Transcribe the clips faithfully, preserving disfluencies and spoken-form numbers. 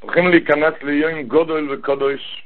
צריכים להיכנס ליום גודל וקודש.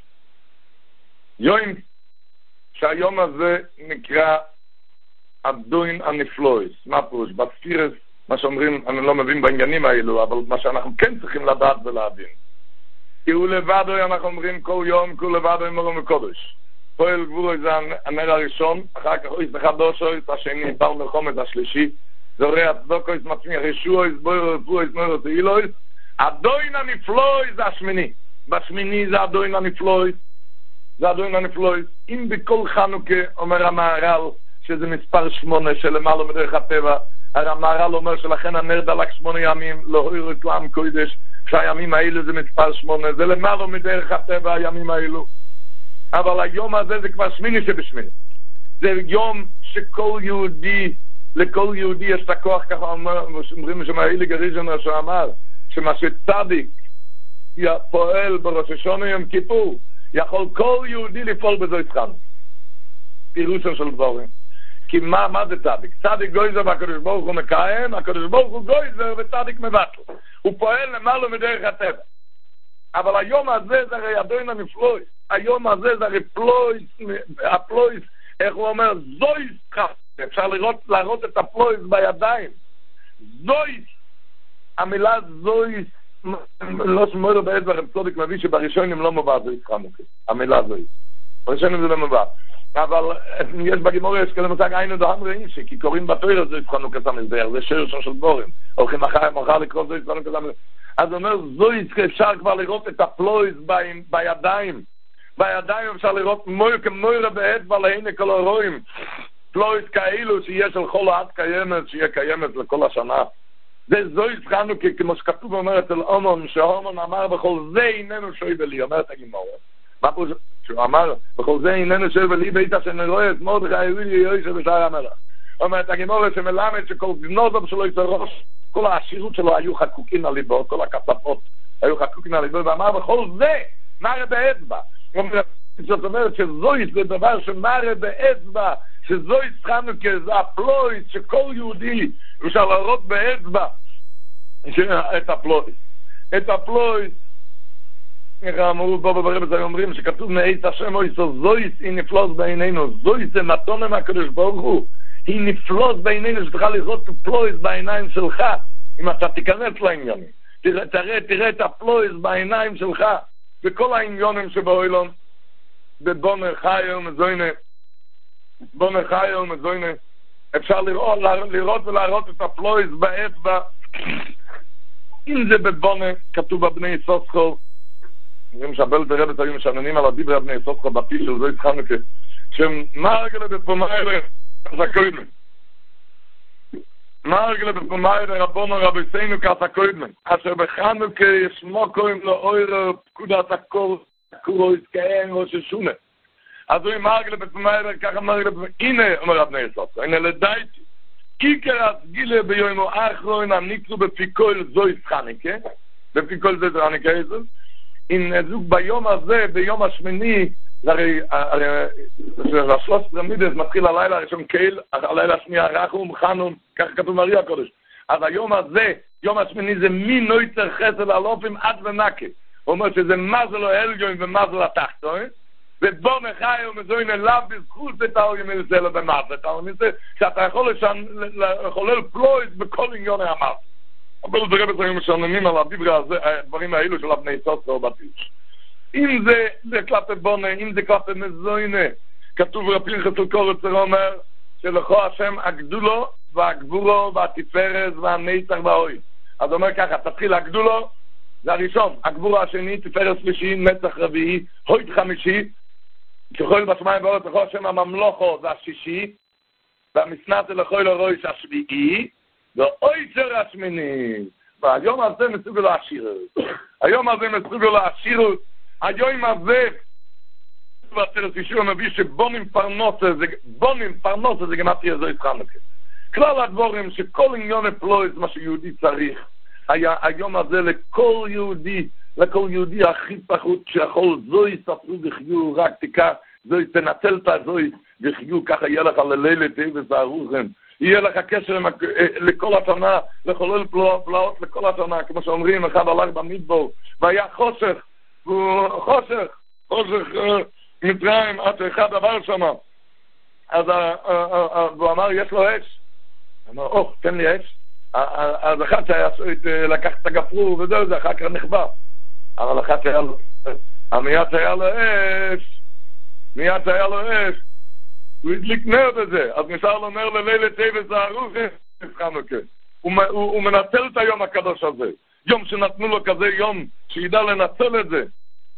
יום שהיום הזה נקרא הדוין הנפלויס. מה פירוש? בספירס, מה שאומרים, אני לא מבין בעניינים האלו, אבל מה שאנחנו כן צריכים לדעת ולהבין. כי הוא לבדו, אנחנו אומרים כל יום, כל לבדו עם מרום וקודש. פועל גבורו זה הנר הראשון, אחר כך אויס לחדושו, אויס השני, בל מלחומת השלישי, זורע צדוקו, אויס מצמיח ישוע, אויס בויר רפוא, אויס נויר תהילויס. הדוין הנפלויס זה השמיני. בשמיני זה הדוין הנפלויס. זה הדוין הנפלויס. אם בכל חנוכה אומר המהר"ל, שזה מספר שמונה שלמעלה מדרך הטבע, המהר"ל אומר שלכן הנר דלק שמונה ימים, לא הוירו לעם קודש, שהימים האלו זה מספר שמונה, זה למעלה מדרך הטבע הימים האלו. אבל היום הזה זה כבר שמיני שבשמיני. זה יום שכל יהודי, לכל יהודי יש את הכוח, ככה אומרים שמהאילי גריז'נר שאמר, שמה שצדיק פועל בראש השונה יום כיפור, יכול כל יהודי לפעול בזו התחנו. פירושו של דבורים. כי מה, מה זה צדיק? צדיק גויזר והקדוש ברוך הוא מקיים, הקדוש ברוך הוא גויזר וצדיק מבטל. הוא פועל למעלה מדרך הטבע. אבל היום הזה זה הרי הדוין הנפלויס. היום הזה זה הרי פלויס, הפלויס, איך הוא אומר, זויס ככה. אפשר לראות, להראות את הפלויס בידיים. זויס. המילה זויס, לא שמור בעד והרב צודק מביא שבראשונים לא מובא זויס חנוכה. המילה זויס. בראשונים זה לא מובא. אבל יש בגימור יש כזה מושג היינו דהם רעים כי קוראים בתויר זויס חנוכה סמזבח, זה שיר של דבורים. הולכים מחר, מחר לקרוא זויס חנוכה סמזבח. אז הוא אומר, זויס אפשר כבר לראות את הפלויס בידיים. בידיים אפשר לראות מויר כמויר בעד ולהנה כל הרואים. פלויס כאלו שיהיה של כל העד קיימת, שיהיה קיימת לכל השנה. זה זויס חנוכה, כמו שכתוב אומר אצל אומון, שהומון אמר בכל זה איננו שוי בלי, אומר את הגימור. מה פה שהוא אמר, בכל זה איננו שוי בלי ביתה שנרואה את מרדכי היהודי יוישה בשער המלך. אומר את הגימור שמלמד שכל גנוזו שלו יצא ראש, כל העשירות שלו היו חקוקים על ליבו, כל הכספות היו חקוקים על ליבו, ואמר בכל זה, מראה באצבע. זאת אומרת שזויס זה דבר שמראה באצבע, שזויס חנוכה זה הפלויס, שכל יהודי אפשר להראות באצבע את הפלויס. את הפלויס, איך אמרו בו ברבס אומרים שכתוב מעץ השם אויסו זויס היא נפלוס בעינינו, זויס זה מתונה מהקדוש ברוך הוא, היא נפלוס בעינינו שתוכל לראות את הפלויס בעיניים שלך, אם אתה תיכנס לעניינים. תראה, תראה, תראה את הפלויס בעיניים שלך, וכל העניונים שבאוילון, בבונר חייר מזוינה, בונר חייר מזוינה, אפשר לראות, לראות ולהראות את הפלויס באצבע, אם זה בבונר, כתוב בבני סוסחו, אומרים שהבל ורבס היו משננים על הדיבר בני סוסחו בפיל של זויס חנוכה, שמרגלה בפומיירה, כעס הקוידמן. מרגלה בפומיירה רבונו רביסנו כעס הקוידמן, אשר בחנוכה ישמו קוראים לו אוירה פקודת הקור, הקורו יזכהן ראש השונה. אז הוא מרגלה בפומיירה, ככה מרגלה בפומיירה, הנה אומר הבני סוסחו, הנה לדייתי. עיקר הסגילה ביומו האחרון נקרא בפיקול זויס חנוכה, בפיקול זויס חנוכה איזו, אם נזוג ביום הזה, ביום השמיני, הרי השלוש תמידס מתחיל הלילה הראשון קהיל, הלילה השני רחום, חנון, כך כתוב מריה הקודש. אז היום הזה, יום השמיני זה מי נויצר חסד אלופים עד ונקה. הוא אומר שזה מזל העליון ומזל התחתון, ובוא נחי ומזוין אליו בזכות את האורים מזה לו במעשה. אתה אומר שאתה יכול לחולל פלויס בכל עניון המעשה. אבל זה רבס היו משננים על הדברים האלו של הבני סוסו או בטיש. אם זה, זה כלפי בונה, אם זה כלפי מזוינה, כתוב רפין חסל קורצר אומר, שלכו השם הגדולו והגבורו והתפארת והנצח והאוי. אז אומר ככה, תתחיל הגדולו, זה הראשון, הגבורו השני, תפארת שלישי, נצח רביעי, הויד חמישי, ככל בשמיים ואורת לכו השם הממלוכו זה השישי, והמסנת לכו אלוהי השביעי, ואוי שר השמיני. והיום הזה מסוגל לעשירות. היום הזה מסוגל לעשירות. היום הזה, והצלת אישור מביא שבונים פרנוסה, זה, בונים פרנוסה זה גמת יזו יצחנוכה. כלל הדבורים שכל עניון הפלויס, מה שיהודי צריך, היה היום הזה לכל יהודי, לכל יהודי הכי פחות שיכול זוי ספרו וחיו, רק תיקח, זוי תנצל את הזוי וחיו, ככה יהיה לך ללילה תאבס הארוכם, יהיה לך קשר לכל השנה, לחולל פלאות לכל השנה, כמו שאומרים, אחד הלך במדבר, והיה חושך, חושך, חושך מצרים, עד שאחד עבר שם, אז הוא אמר, יש לו אש, הוא אמר, או, תן לי אש, אז אחד שהיה לקח את הגפרור וזהו, זה אחר כך נחבא, אבל אחד שהיה לו, מיד שהיה לו אש, מיד שהיה לו אש, הוא הדליק נר בזה, אז נשאר לו נר ללילה טייבס הארוכי, הוא מנצל את היום הקדוש הזה, יום שנתנו לו כזה יום, שידע לנצל את זה.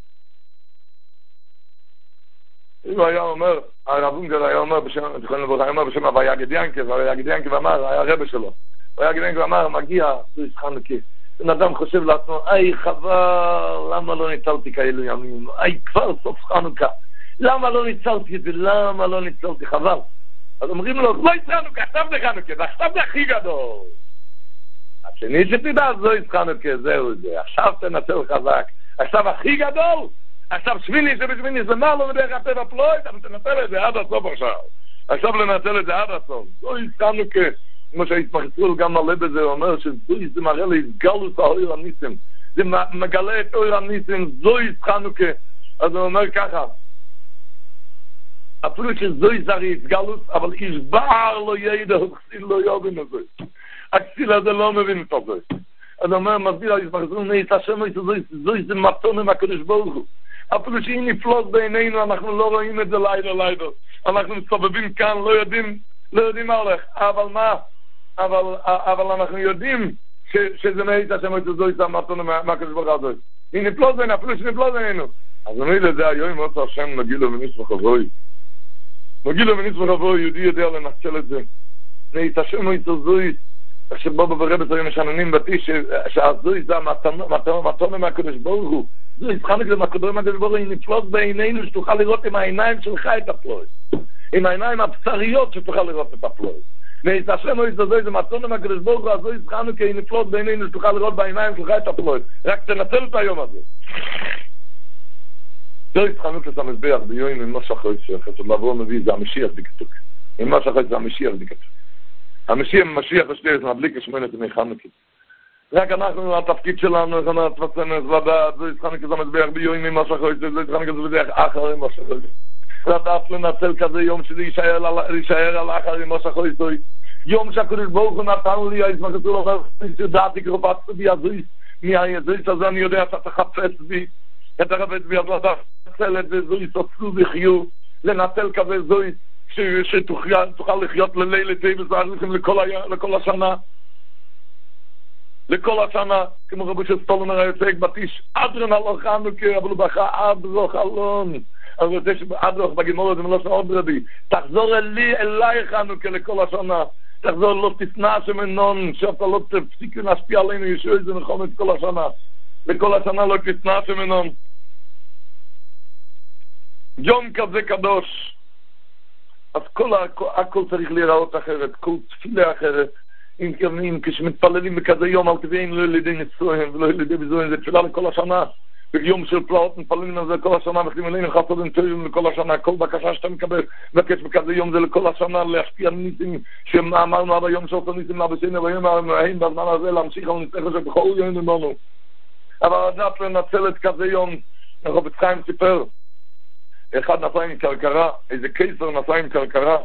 הוא היה אומר, הרב אונגר היה אומר בשם, היה אומר בשם הוויה גדיינקה, והוויה גדיינקה אמר, היה רבא שלו, הוויה גדיינקה אמר, מגיע, זה חנוכה, בן אדם חושב לעצמו, איי חבל, למה לא ניצלתי כאלו ימים, איי כבר סוף חנוכה, למה לא ניצלתי את זה, למה לא ניצלתי, חבל. אז אומרים לו, לא יצחנוכה, עכשיו זה חנוכה, זה עכשיו זה הכי גדול. השני שתדע, זו יצחנוכה, זהו זה, עכשיו תנצל חזק, עכשיו הכי גדול, עכשיו שמיני שבשמיני זה מה לא מדרך הטבע פלויד, אבל תנצל את זה עד הסוף עכשיו. עכשיו לנצל את זה עד הסוף. זו יצחנוכה, כמו שהתמחצול גם מלא בזה, הוא אומר שזו זה מראה להתגלות האויר הניסים, זה מגלה את אויר הניסים, זו יצחנוכה. אז הוא אומר ככה, אפילו שזוי זרי התגלות, אבל ישבר לו ידע, הכסיל לא יובין את זה. הכסיל הזה לא מבין את זה. אז הוא אומר, מסביר על ישבחזון, נהיית השם, זוי זה מתון עם הקדוש ברוך הוא. אפילו שהיא נפלוט בעינינו, אנחנו לא רואים את זה לילה לילה. אנחנו מסתובבים כאן, לא יודעים, לא יודעים מה הולך. אבל מה? אבל, אבל אנחנו יודעים ש, שזה נהיית השם, זוי זה מתון עם הקדוש ברוך הוא. היא נפלוט בעינינו, אפילו שנפלוט בעינינו. אז אני יודע, היום עוד השם נגילו ונשמח אבוי. נגילו ונצמח אבוי, יהודי יודע לנצל את זה. נתשמו איתו זוי, שבו ברבת היום משננים בתי, שהזוי זה המתון מהקדוש ברוך הוא. זוי, יצחנק למקדור מהקדוש ברוך הוא, היא נפלוט בעינינו שתוכל לראות עם העיניים שלך את הפלוט. עם העיניים הבשריות שתוכל לראות את הפלוט. נתשמו איתו זוי, זה מתון מהקדוש ברוך הוא, הזוי יצחנק, היא נפלוט בעינינו שתוכל לראות בעיניים שלך את הפלוט. רק תנצל את היום הזה. לא יתחנות את המזבח ביום עם משך חויצר, חסוד לעבור מביא זה המשיח דיקטוק. עם משך חויצר זה המשיח דיקטוק. המשיח משיח השתרת מהבליק השמונת ימי חנוכה. רק אנחנו, התפקיד שלנו, אנחנו התפצנס לדעת, זה יתחנות את המזבח ביום עם משך חויצר, זה יתחנות את המזבח אחר עם משך חויצר. לדעת לנצל כזה יום שזה יישאר על אחר עם משך חויצר. יום שהקדוש ברוך הוא נתן לי, הישמחתו לומר, שדעתי קרופצת בי הזוי, מהזוי שזה אני יודע שאתה חפץ בי, את הרבט בי אז לדעת. לנצל את זה זוי, תוצאו וחיו, לנצל כזה זוי, שתוכל לחיות ללילה טייבס והרליכים לכל השנה, לכל השנה, כמו רבו של סטולנר היוצג בתיש, אדרן הלוך חנוכה, אבל הוא בכה אדרוך אלון, אז הוא רוצה שאדרוך בגימור הזה מלא שעוד רבי, תחזור אלי, אליי חנוכה לכל השנה, תחזור לא תשנא שמנון, שאתה לא תפסיקו להשפיע עלינו, ישו איזה נכון את כל השנה, לכל השנה לא תשנא שמנון. יום כזה קדוש, אז כל הכל צריך להיראות אחרת, כל תפילה אחרת, אם כמובן כשמתפללים בכזה יום על טבעים לא לידי ניסויים ולא לידי ביזויים, זה תפילה לכל השנה, ביום של פלאות מתפללים על זה כל השנה, וכלים עלינו חסודים טובים לכל השנה, כל בקשה שאתה מקבל, מבקש בכזה יום זה לכל השנה, להשפיע ניסים שאמרנו עד היום שעושה ניסים לבסינו, והיום המהים בזמן הזה להמשיך על ניסים שבכל יום נמנו. אבל עדת לנצל את כזה יום, הרב חיים סיפר, אחד נסע עם קרקרה, איזה קיסר נסע עם קרקרה.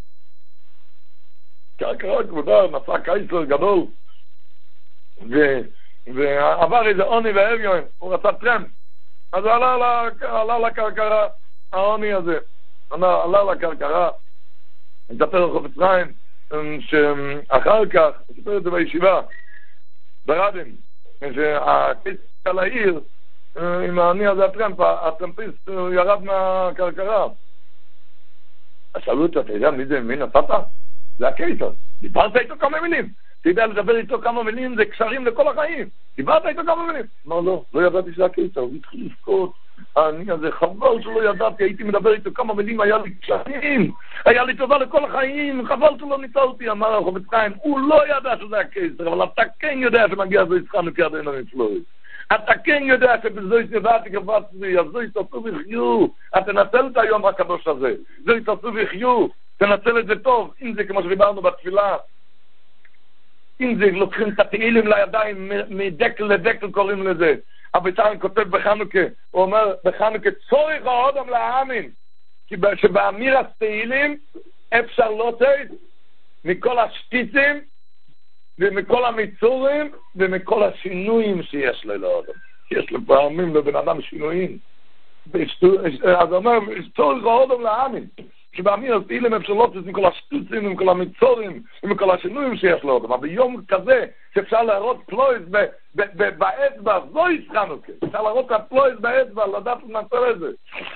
קרקרה כבודה, נסע קיסר גדול. ו... ועבר איזה עוני והאביון, הוא רצה טרמפ. אז הוא עלה, עלה לקרקרה, העוני הזה. עלה לקרקרה, נתפר על חופץ חיים, שאחר כך, נתפר את זה בישיבה, ברבים, שהקיסר על העיר, עם העני הזה הטרמפ, הטרמפיסט ירד מהקרקרה. אז שאלו אותו, אתה יודע מי זה, מי נתת? זה הקיסר. דיברת איתו כמה מילים. אתה יודע לדבר איתו כמה מילים, זה קשרים לכל החיים. דיברת איתו כמה מילים. אמר לא, לא ידעתי שזה הקיסר, הוא התחיל לבכות. העני הזה, חבל שלא ידעתי, הייתי מדבר איתו כמה מילים, היה לי קשרים, היה לי טובה לכל החיים, חבל שלא ניצלתי, אמר החופץ חיים, הוא לא ידע שזה הקיסר, אבל אתה כן יודע שמגיע זה יצחנו כידינו נפלאות. אתה כן יודע שבזו ידעתי קבצתי, אז זו יתעשו וחיו, אתה נצל את היום הקדוש הזה, זו יתעשו וחיו, תנצל את זה טוב, אם זה כמו שדיברנו בתפילה, אם זה לוקחים את התהילים לידיים, מדקל לדקל קוראים לזה. אביטל כותב בחנוכה, הוא אומר בחנוכה, צורך האדם להאמין, כי שבאמיר התהילים אפשר לוצאת מכל השטיצים, ומכל המיצורים, ומכל השינויים שיש לו לאדם. יש לפעמים לבן אדם שינויים. אז הוא אומר, צורך האדם להאמין. שבאמיר התהילים אפשר לוצאת מכל השטיצים, ומכל המיצורים, ומכל השינויים שיש לו לאדם. אבל ביום כזה, שאפשר להראות פלויס באצבע, זו ישחנו כן. אפשר להראות את הפלויס באצבע, לדעת לנצל את זה.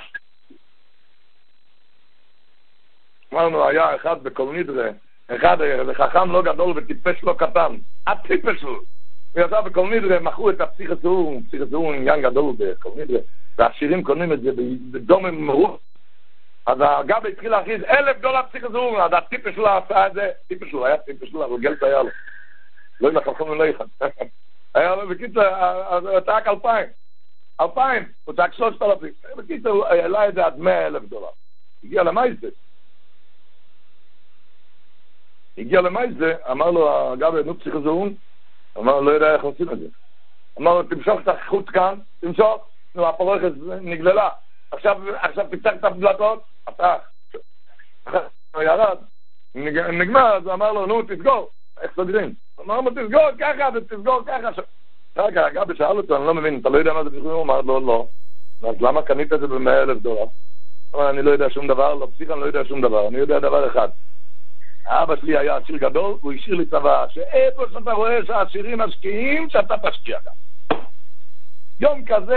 אמרנו, היה אחד בכל נדרה, אחד זה חכם לא גדול וטיפש לא קטן. הטיפש הוא. הוא יצא בכל נדרה, מכרו את הפסיך הסעור, פסיך הסעור עניין גדול בכל נדרה, והעשירים קונים את זה בדומם מרוח. אז הגבי התחיל להכריז אלף דולר פסיך הסעור, אז הטיפש שלו עשה את זה, טיפש שלו, היה טיפש שלו, אבל גלת היה לו. לא יודע, חלכם לא אחד. היה לו, בקיצר, הוא צעק אלפיים. אלפיים, הוא צעק שלושת אלפים. בקיצר, הוא העלה את זה עד מאה אלף דולר. הגיע למייסה. הגיע למייסה, אמר לו, הגבי, נו פסיך הזהון, אמר לו, לא יודע איך עושים את זה. אמר לו, תמשוך את החוץ כאן, תמשוך, נו, הפרוכת נגללה. עכשיו, עכשיו תפתח את הדלתות, פתח. הוא ירד, נגמר, אז הוא אמר לו, נו, תסגור. איך סוגרים? אמר לו, תסגור ככה, תסגור ככה. אחר כך, אגב, שאל אותו, אני לא מבין, אתה לא יודע מה זה פסיכו? הוא אמר, לא, לא. אז למה קנית את זה ב-מאה אלף דולר? הוא אמר, אני לא יודע שום דבר, לא פסיך, אני לא יודע שום דבר, אני יודע דבר אחד. האבא שלי היה עשיר גדול, הוא השאיר לי צבא, שאיפה שאתה רואה שהעשירים משקיעים, שאתה תשקיע גם. יום כזה,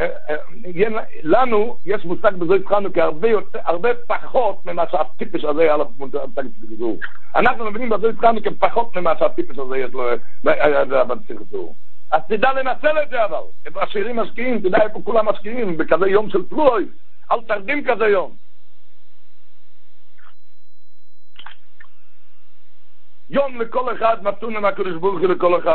לנו יש מושג בזו התחלנו כהרבה פחות ממה שהטיפש הזה היה לו מושג בזו. אנחנו מבינים בזו התחלנו כפחות ממה שהטיפש הזה יש לו בזו. אז תדע לנצל את זה אבל. את העשירים משקיעים, תדע איפה כולם משקיעים, בכזה יום של פלוי. אל תרדים כזה יום. יום לכל אחד, נתון עם הקדוש ברוך הוא לכל אחד.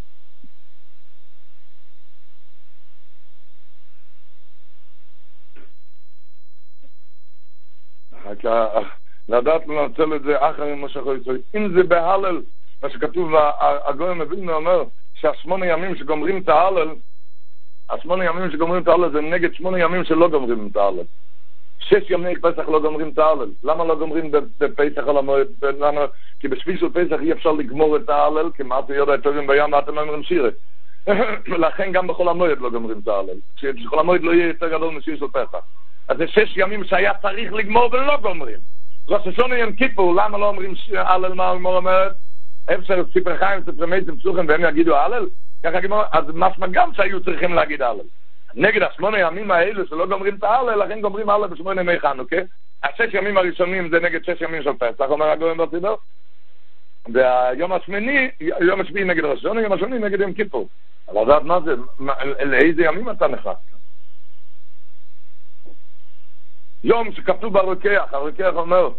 לדעת לנצל את זה אחר מה שיכול לצורך. אם זה בהלל, מה שכתוב, הגויים מבין ואומר שהשמונה ימים שגומרים את ההלל, השמונה ימים שגומרים את ההלל זה נגד שמונה ימים שלא גומרים את ההלל. שש ימי פסח לא גומרים את ההלל. למה לא גומרים בפסח על המועד? למה? כי בשביל של פסח אי אפשר לגמור את ההלל, כי מה אתה יודע את טובים בים ואתם לא אומרים שירה. ולכן גם בכל המועד לא גומרים את ההלל. שבכל המועד לא יהיה יותר גדול משביל של פסח. אז זה שש ימים שהיה צריך לגמור ולא גומרים. ראש השונה יום כיפור, למה לא אומרים הלל מה הגמור אומרת? אפשר סיפר חיים, סיפר מייצים פסוחים והם יגידו הלל? ככה גמור, אז משמע גם שהיו צריכים להגיד הלל. נגד השמונה ימים האלו שלא גומרים את ההלל, לכן גומרים הלל בשמונה ימי חנוכה. השש ימים הראשונים זה נגד שש ימים של פסח, אומר הגויים בצידור. והיום השמיני, יום השביעי נגד ראש השונה, יום השני נגד יום כיפור. אבל לדעת מה זה, לאיזה ימים אתה נכנס? יום שכתוב ברוקח, הרוקח אומר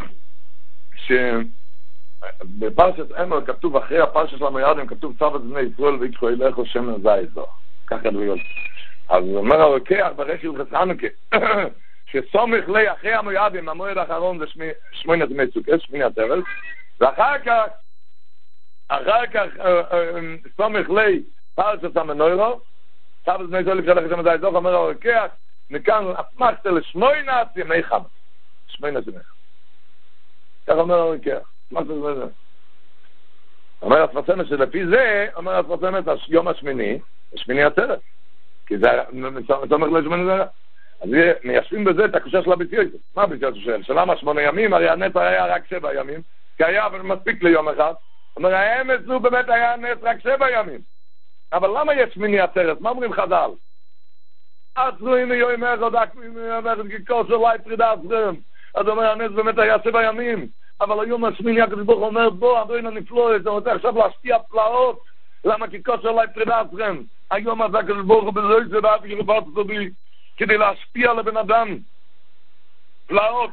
שבפרשת אמר כתוב אחרי הפרשת של המויאדים, כתוב צו את בני ישראל ויקחו אליך שמן זית זו. ככה דבריון. אז אומר הרוקח ברשת חסנוכה, שסומך לי אחרי המויאדים, המועד האחרון זה שמונה ימי סוכות, שמונה עשרה, ואחר כך, אחר כך סומך לי פרשת המנוירו, צו את בני ישראל ויקחו אליך שמן זית זו, אומר הרוקח, מכאן אסמכת לשמונה ימי חם. שמונה ימי חם. כך אומר הרוקח. מה זה זה? אומר התפרסמת שלפי זה, אומר התפרסמת יום השמיני, השמיני עצרת. כי זה אומר לשמונה זה. אז מיישבים בזה את הקושה של הביציון. מה הביציון שואל? שלמה שמונה ימים? הרי הנס היה רק שבע ימים. כי היה מספיק ליום אחד. אומר, האמץ זו באמת היה הנס רק שבע ימים. אבל למה יש שמיני עצרת? מה אומרים חז"ל? עצרו הנה יום אחד, עקבים ככוס אולי פרידה עצרם. אז אומר, הנס באמת היה שבע ימים. אבל היום השמיני הקדוש ברוך הוא אומר, בוא, אדוני הנפלא, אתה רוצה עכשיו להשפיע פלאות. למה ככוס אולי פרידה עצרם? היום הזה הקדוש ברוך הוא בזוי זה דעת גרפת סודי, כדי להשפיע לבן אדם. פלאות.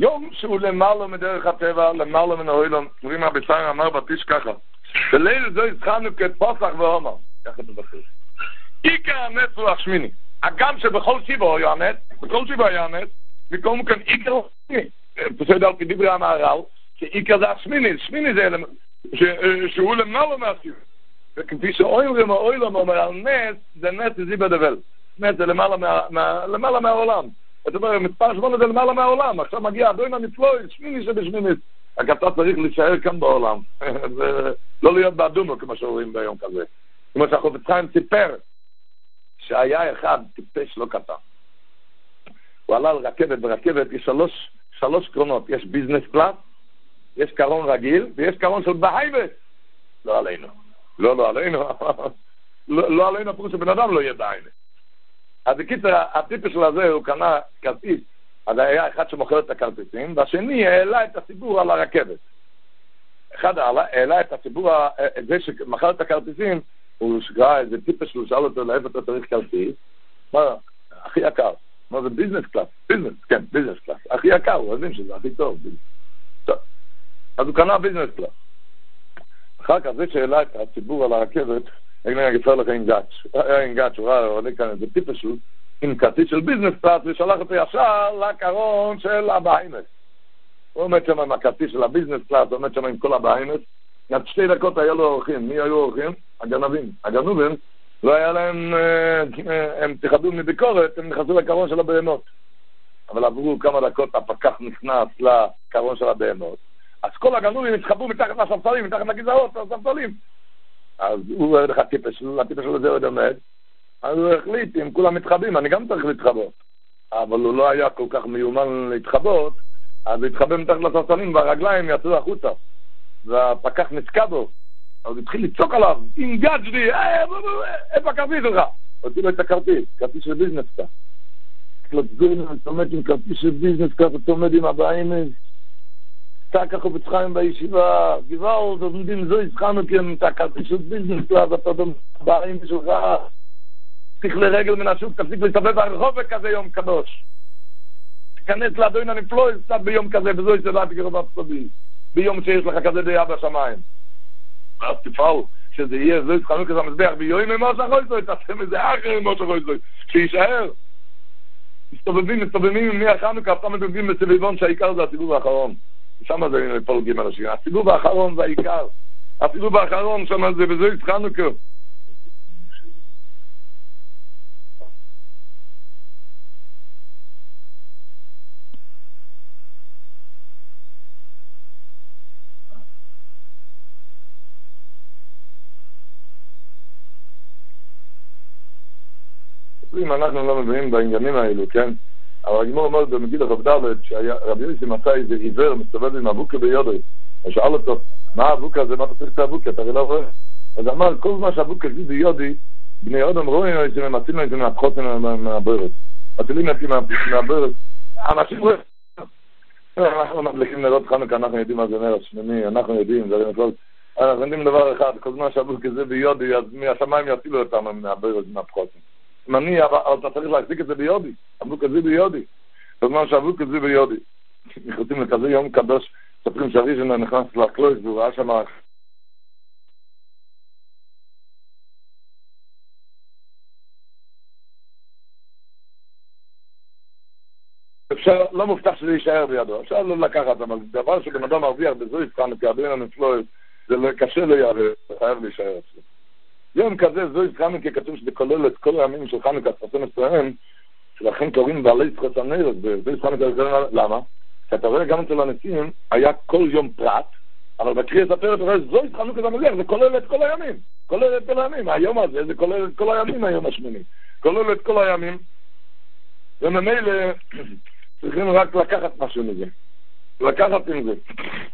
יום שהוא למעלה מדרך הטבע, למעלה מן העולם, אומרים הביסייר אמר בתיש ככה, בליל זו יזכרנו כפוסח והומר, ככה תבחר. עיקר הנס הוא השמיני, הגם שבכל שיבו היה נס, בכל שיבו היה נס, וכל מכאן עיקר הוא השמיני, פסוד על כדיברי המהר"ל, שעיקר זה השמיני, שמיני זה שהוא למעלה מהשיבו, וכפי שאוילם האוילם אומר על נס, זה נס זיבא דבל, נס זה למעלה מהעולם. זאת אומרת, מספר שמונה זה למעלה מהעולם, עכשיו מגיע הדוין הנפלוי, שמיני שבשמינית. רק אתה צריך להישאר כאן בעולם, ולא להיות באדומו, כמו שאומרים ביום כזה. כמו שהחופץ חיים סיפר, שהיה אחד טיפש לא קטן. הוא עלה על רכבת, ברכבת יש שלוש, שלוש קרונות, יש ביזנס קלאס, יש קרון רגיל, ויש קרון של בהייבט. לא עלינו. לא, לא עלינו. לא, לא עלינו, אפילו שבן אדם לא יהיה בהייבט. אז בקיצר, הטיפש של הזה הוא קנה כרטיס, אז היה אחד שמוכר את הכרטיסים, והשני העלה את הציבור על הרכבת. אחד העלה את הציבור, זה שמכר את הכרטיסים, הוא שקרא איזה טיפש, הוא שאל אותו לאיפה אתה צריך כרטיס, מה, הכי יקר, מה זה ביזנס קלאס, ביזנס, כן, ביזנס קלאס, הכי יקר, הוא יודעים שזה הכי טוב. טוב. אז הוא קנה ביזנס קלאס. אחר כך זה שהעלה את הציבור על הרכבת, אני אגפר לך עם גאץ', היה עם גאץ', הוא ראה, הוא עולה כאן איזה טיפה שלו, עם כרטיס של ביזנס קלאס, ושלח אותו ישר לקרון של הבהיימס. הוא עומד שם עם הכרטיס של הביזנס קלאס, הוא עומד שם עם כל הבהיימס, עד שתי דקות היה לו אורחים. מי היו אורחים? הגנבים. הגנובים, לא היה להם, הם תחדו מביקורת, הם נכנסו לקרון של הבהמות. אבל עברו כמה דקות, הפקח נכנס לקרון של הבהמות. אז כל הגנובים התחבאו מתחת לספסלים, מתחת לגזרות, לספסלים. אז הוא הולך הטיפה שלו, הטיפה שלו זה עוד עומד, אז הוא החליט, אם כולם מתחבאים, אני גם צריך להתחבות. אבל הוא לא היה כל כך מיומן להתחבות, אז הוא התחבא מתחת לספסלים, והרגליים יצאו החוצה, והפקח נצקע בו, אז הוא התחיל לצוק עליו, עם גאג'די, איפה הכרטיס שלך? הוציא לו את הכרטיס, כרטיס של ביזנס קלאס. קלטזון, אתה עומד עם כרטיס של ביזנס קלאס, אתה עומד עם הבאים, תקע חופץ חיים בישיבה, גבעו, אז עומדים זו יזכרנו כי הם תקעתי של ביזנס קלאס, אתה עומד בערים שלך, תיך לרגל מן השוק, תפסיק להסתובב ברחוב כזה יום קדוש. תיכנס לאדוין הנפלוי, קצת ביום כזה, וזו יסדה תגרוב הפסובי, ביום שיש לך כזה דעה בשמיים. ואז תפעל, שזה יהיה, זו יזכרנו כזה מזבח, ביום ממה שחוי זו, תעשה מזה אחר ממה שחוי זו, שישאר. מסתובבים, מסתובבים, מי החנוכה, אתה מדברים בסביבון שהעיקר זה הסיבוב האחרון. שם זה פולגים אנשים. הסיבוב האחרון זה העיקר. הסיבוב האחרון שם זה בזה יצחנוכה. אם אנחנו לא מבינים בעניינים האלו, כן? אבל הגמור אומר במגילה רב ד' שרבי יוסי מצא איזה עיוור מסתובב עם אבוקה ביודו, ושאל אותו, מה האבוקה הזה, מה אתה צריך את האבוקה, אתה הרי לא רואה? אז אמר, כל מה שהאבוקה זה ביודי, בני אדם רואים שממצאים להם את זה מהפחות מהבורת. מצילים להם מהבורת. אנשים רואים. אנחנו מדליקים נרות חנוכה, אנחנו יודעים מה זה נר השמיני, אנחנו יודעים, אנחנו יודעים דבר אחד, כל מה שהאבוקה זה ביודי, אז מהשמיים יצילו אותם מהבורת, מהפחות. מני, אבל אתה צריך להחזיק את זה ביודי. אבוק הזה ביודי. בזמן שאבוק הזה ביודי. נכנסים לכזה יום קדוש, ספרים שהראשון נכנס לקלויס, והוא ראה שם... אפשר, לא מובטח שזה יישאר בידו. אפשר לא לקחת, אבל דבר שבן אדם מרוויח בזו יפחן, כי הדין הנפלוי, זה קשה ליער, זה חייב להישאר אצלו. יום כזה, זו יזכרנו כי כתוב שזה כולל את כל הימים של חנוכה, תפסים אצלהם, שלכן קוראים בעלי יצחת הנרס, וזו יזכרנו כזה, למה? כי אתה רואה גם אצל הנשיאים, היה כל יום פרט, אבל בקריאה ספרת, זו יזכרנו כזה מזיח, זה כולל את כל הימים, כולל את כל הימים, היום הזה, זה כולל את כל הימים היום השמיני, כולל את כל הימים, וממילא צריכים רק לקחת משהו מזה, לקחת עם זה.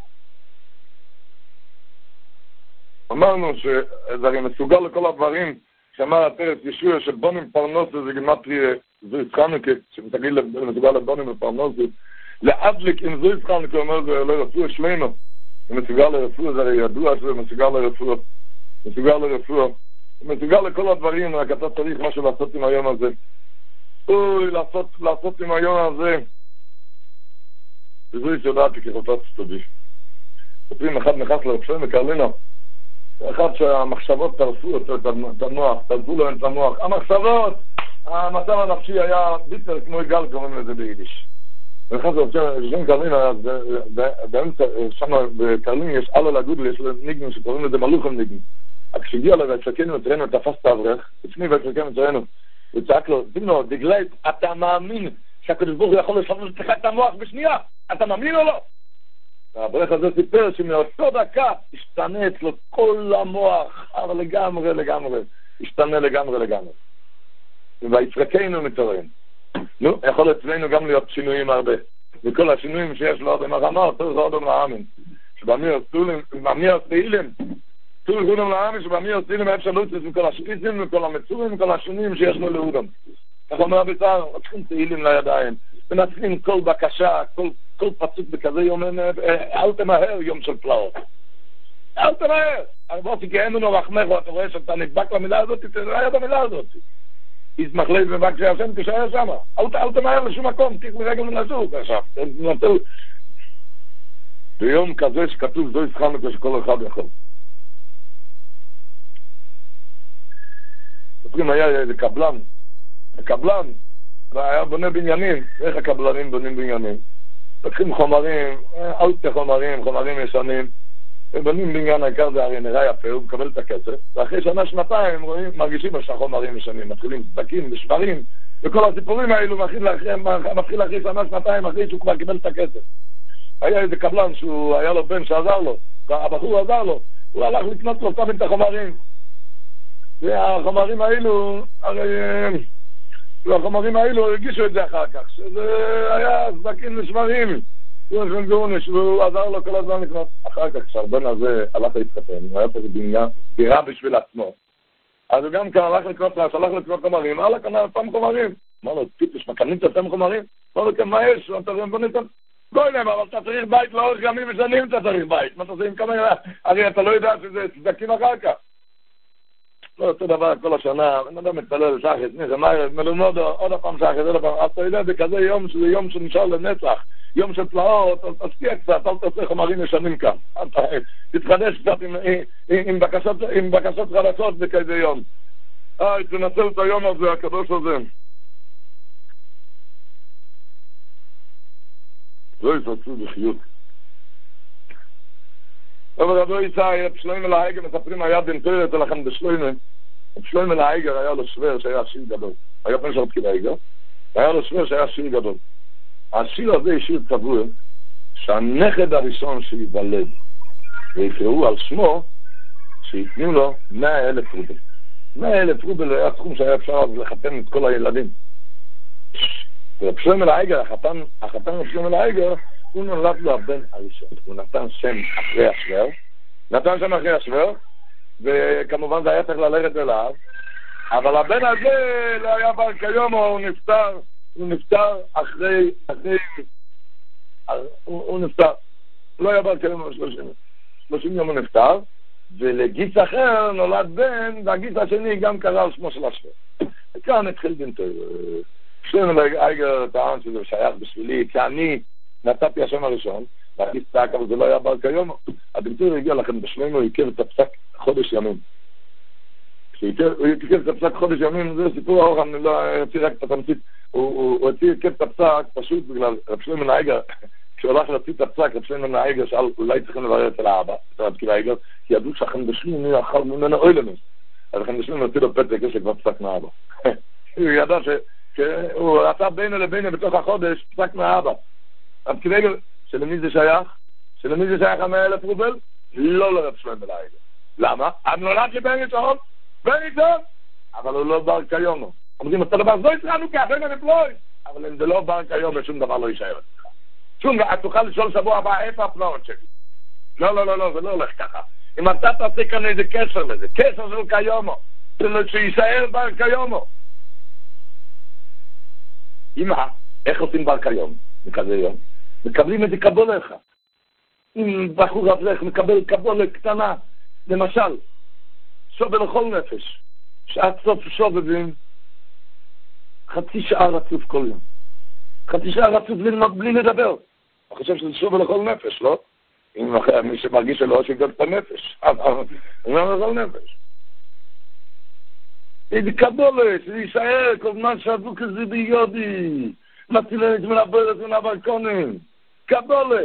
אמרנו שזה הרי מסוגל לכל הדברים שאמר הפרס ישוע שבונים פרנוסה זה גמטרי זו יצחנוקה שמתגיד מסוגל לבונים ופרנוסה להדליק עם זו יצחנוקה אומר זה לא רפואה שלנו זה מסוגל לרפואה זה הרי ידוע שזה מסוגל לרפואה מסוגל לרפואה מסוגל לכל הדברים רק אתה צריך משהו לעשות עם היום הזה אוי לעשות, לעשות עם היום הזה וזו יסודעתי כחוטת סטודי. כותבים אחד נכנס לרפשוי מקרלינו, אחד שהמחשבות טרפו אותו את המוח, טרפו לו את המוח. המחשבות, המצב הנפשי היה ביטר כמו יגל, קוראים לזה ביידיש. ונכנס לרפשוי מקרלינו, באמצע, שם בקרלין יש אלו לגודל, יש ניגנים שקוראים לזה מלוכם ניגנים. אז כשהגיע לו והצלקנו אצלנו, תפס את האברך, לפני והצלקנו אצלנו, הוא צעק לו, תמנו, דגלית, אתה מאמין שהקדוש ברוך הוא יכול לשנות לך את המוח בשנייה? אתה מאמין או לא? האברך הזה סיפר שמאותו דקה השתנה אצלו כל המוח, אבל לגמרי, לגמרי, השתנה לגמרי, לגמרי. והצלקנו מתעוררים. נו, יכול אצלנו גם להיות שינויים הרבה. וכל השינויים שיש לו אדם הרמה, צריך אדם להאמין. שבאמיר תהילים, תור גונם לעמי שבאמיר תהילים אפשר לוצץ מכל השפיצים וכל המצורים וכל השינויים שיש לו לאודם. כך אומר הביצר, מתחילים תהילים לידיים, ונתחילים כל בקשה, כל, כל פצוק בכזה יום, אל תמהר יום של פלאות. אל תמהר! בואי כאמנו רחמך, אתה רואה שאתה נדבק למילה הזאת, תראה את המילה הזאת. ישמח לב ובקשי השם, תשאר שמה. אל, אל תמהר לשום מקום, תיק מרגל מנזור, עכשיו. ביום כזה שכתוב זו ישכם את שכל אחד יכול. לפעמים היה איזה קבלן, הקבלן, והיה בונה בניינים, איך הקבלנים בונים בניינים? לוקחים חומרים, אלפי חומרים, חומרים ישנים, ובונים בניין, העיקר זה הרי נראה יפה, הוא מקבל את הכסף, ואחרי שנה, שנתיים, רואים, מרגישים שהחומרים ישנים, מתחילים סדקים ושברים, וכל הסיפורים האלו מתחיל אחרי שנה, שנתיים, אחרי שהוא כבר קיבל את הכסף. היה איזה קבלן שהוא היה לו בן שעזר לו, והבחור עזר לו, הוא הלך לקנות לו סתם את החומרים. והחומרים האלו, הרי החומרים האלו הרגישו את זה אחר כך, שזה היה סדקים ושברים, והוא עזר לו כל הזמן לקנות. אחר כך כשהבן הזה הלך להתחתן, הוא היה פה דירה בשביל עצמו, אז הוא גם כאן הלך לקנות, הלך לקנות חומרים, הלך קנה אותם חומרים. אמר לו, פיתוש, מה קנית אותם חומרים? אמר לו, כן, מה יש? אתה בנית? בואי להם, אבל אתה צריך בית לאורך ימים ושנים, אתה צריך בית. מה אתה צריך כמה ימים? הרי אתה לא יודע שזה סדקים אחר כך. לא אותו דבר כל השנה, אני לא מתפלל שחת, מי זה מהר, מלומד עוד הפעם שחת, עוד הפעם, אז אתה יודע, בכזה יום שזה יום שנשאר לנצח, יום של פלאות, אז תשקיע קצת, אל תעשה חומרים ישנים כאן. תתחדש קצת עם, עם, בקשות, עם בקשות חדשות בכזה יום. אה, תנצל את היום הזה, הקדוש הזה. לא יתרצו בחיות. אבל רבו יצאי, שלוים אל ההיגר, מספרים היה בן תוירת לכם בשלוים, שלוים אל ההיגר היה לו שבר שהיה שיר גדול. היה בן שרתקי להיגר, היה לו שבר שהיה שיר גדול. השיר הזה היא שיר קבוע, שהנכד הראשון שיוולד, ויקראו על שמו, שיתנו לו מאה אלף רובל. מאה אלף רובל היה סכום שהיה אפשר לחתן את כל הילדים. ורב אל ההיגר, החתן, החתן רב אל ההיגר, הוא נולד לו הבן הראשון. הוא נתן שם אחרי השבר, נתן שם אחרי השבר, וכמובן זה היה צריך ללכת אליו, אבל הבן הזה לא היה בר כיומו, הוא נפטר, הוא נפטר אחרי, אחרי, הוא, הוא נפטר, לא היה בר כיומו שלושים, שלושים יום הוא נפטר, ולגיס אחר נולד בן, והגיס השני גם קרא על שמו של השבר. וכאן התחיל בנתו. שלוים אל ההיגר טען שזה שייך בשבילי, כי אני נתתי השם הראשון, והגיס צעק, אבל זה לא היה בר כיום. הבנתור הגיע לכם בשלוים, הוא הכיר את הפסק חודש ימים. כשהוא הכיר את הפסק חודש ימים, זה סיפור ארוך, אני לא אציע רק את התמצית. הוא הציע את הפסק פשוט בגלל רב שלוים אל ההיגר, כשהוא הלך להציע את הפסק, רב שלוים אל ההיגר שאל, אולי צריכים לברר אצל האבא, רב שלוים אל ההיגר, כי ידעו שהחנדשים נהיה אחר ממנו אוילמוס. אז החנדשים נוציא לו פתק, יש כבר פסק מהאבא. הוא ידע שהוא רצה בינו לבינו בתוך החודש, פסק מהאבא. רב שלוים שלמי זה שייך? שלמי זה שייך המאה אלף רובל? לא לרב שלוים אל ההיגר. למה? אני נולד שבן ראשון, בן ראשון, אבל הוא לא בר כיומו. אומרים, אתה דבר, זו ישרנו כך, אין הנפלוי. אבל אם זה לא בר כיום, ושום דבר לא יישאר אצלך. שום, את תוכל לשאול שבוע הבא, איפה הפלאות שלי? לא, לא, לא, לא, זה לא הולך ככה. אם אתה תעשה כאן איזה קשר לזה, קשר של כיומו, שישאר בר כיומו. אמא, איך עושים בר כיום, בכזה יום? מקבלים את זה קבולה לך. אם בחור אברך מקבל קבולה קטנה, למשל, שובה לכל נפש, שעד סוף שובבים, חצי שעה רצוף כל יום. חצי שעה רצוף בלי, בלי לדבר. אני חושב שזה שוב לכל נפש, לא? אם מי שמרגיש שלא, שיגדל את הנפש. אני לא לכל נפש. זה קבולה, שזה יישאר, כל זמן שעזו כזה ביודי. מצילנת מן הברת מן הברקונים. קבולה.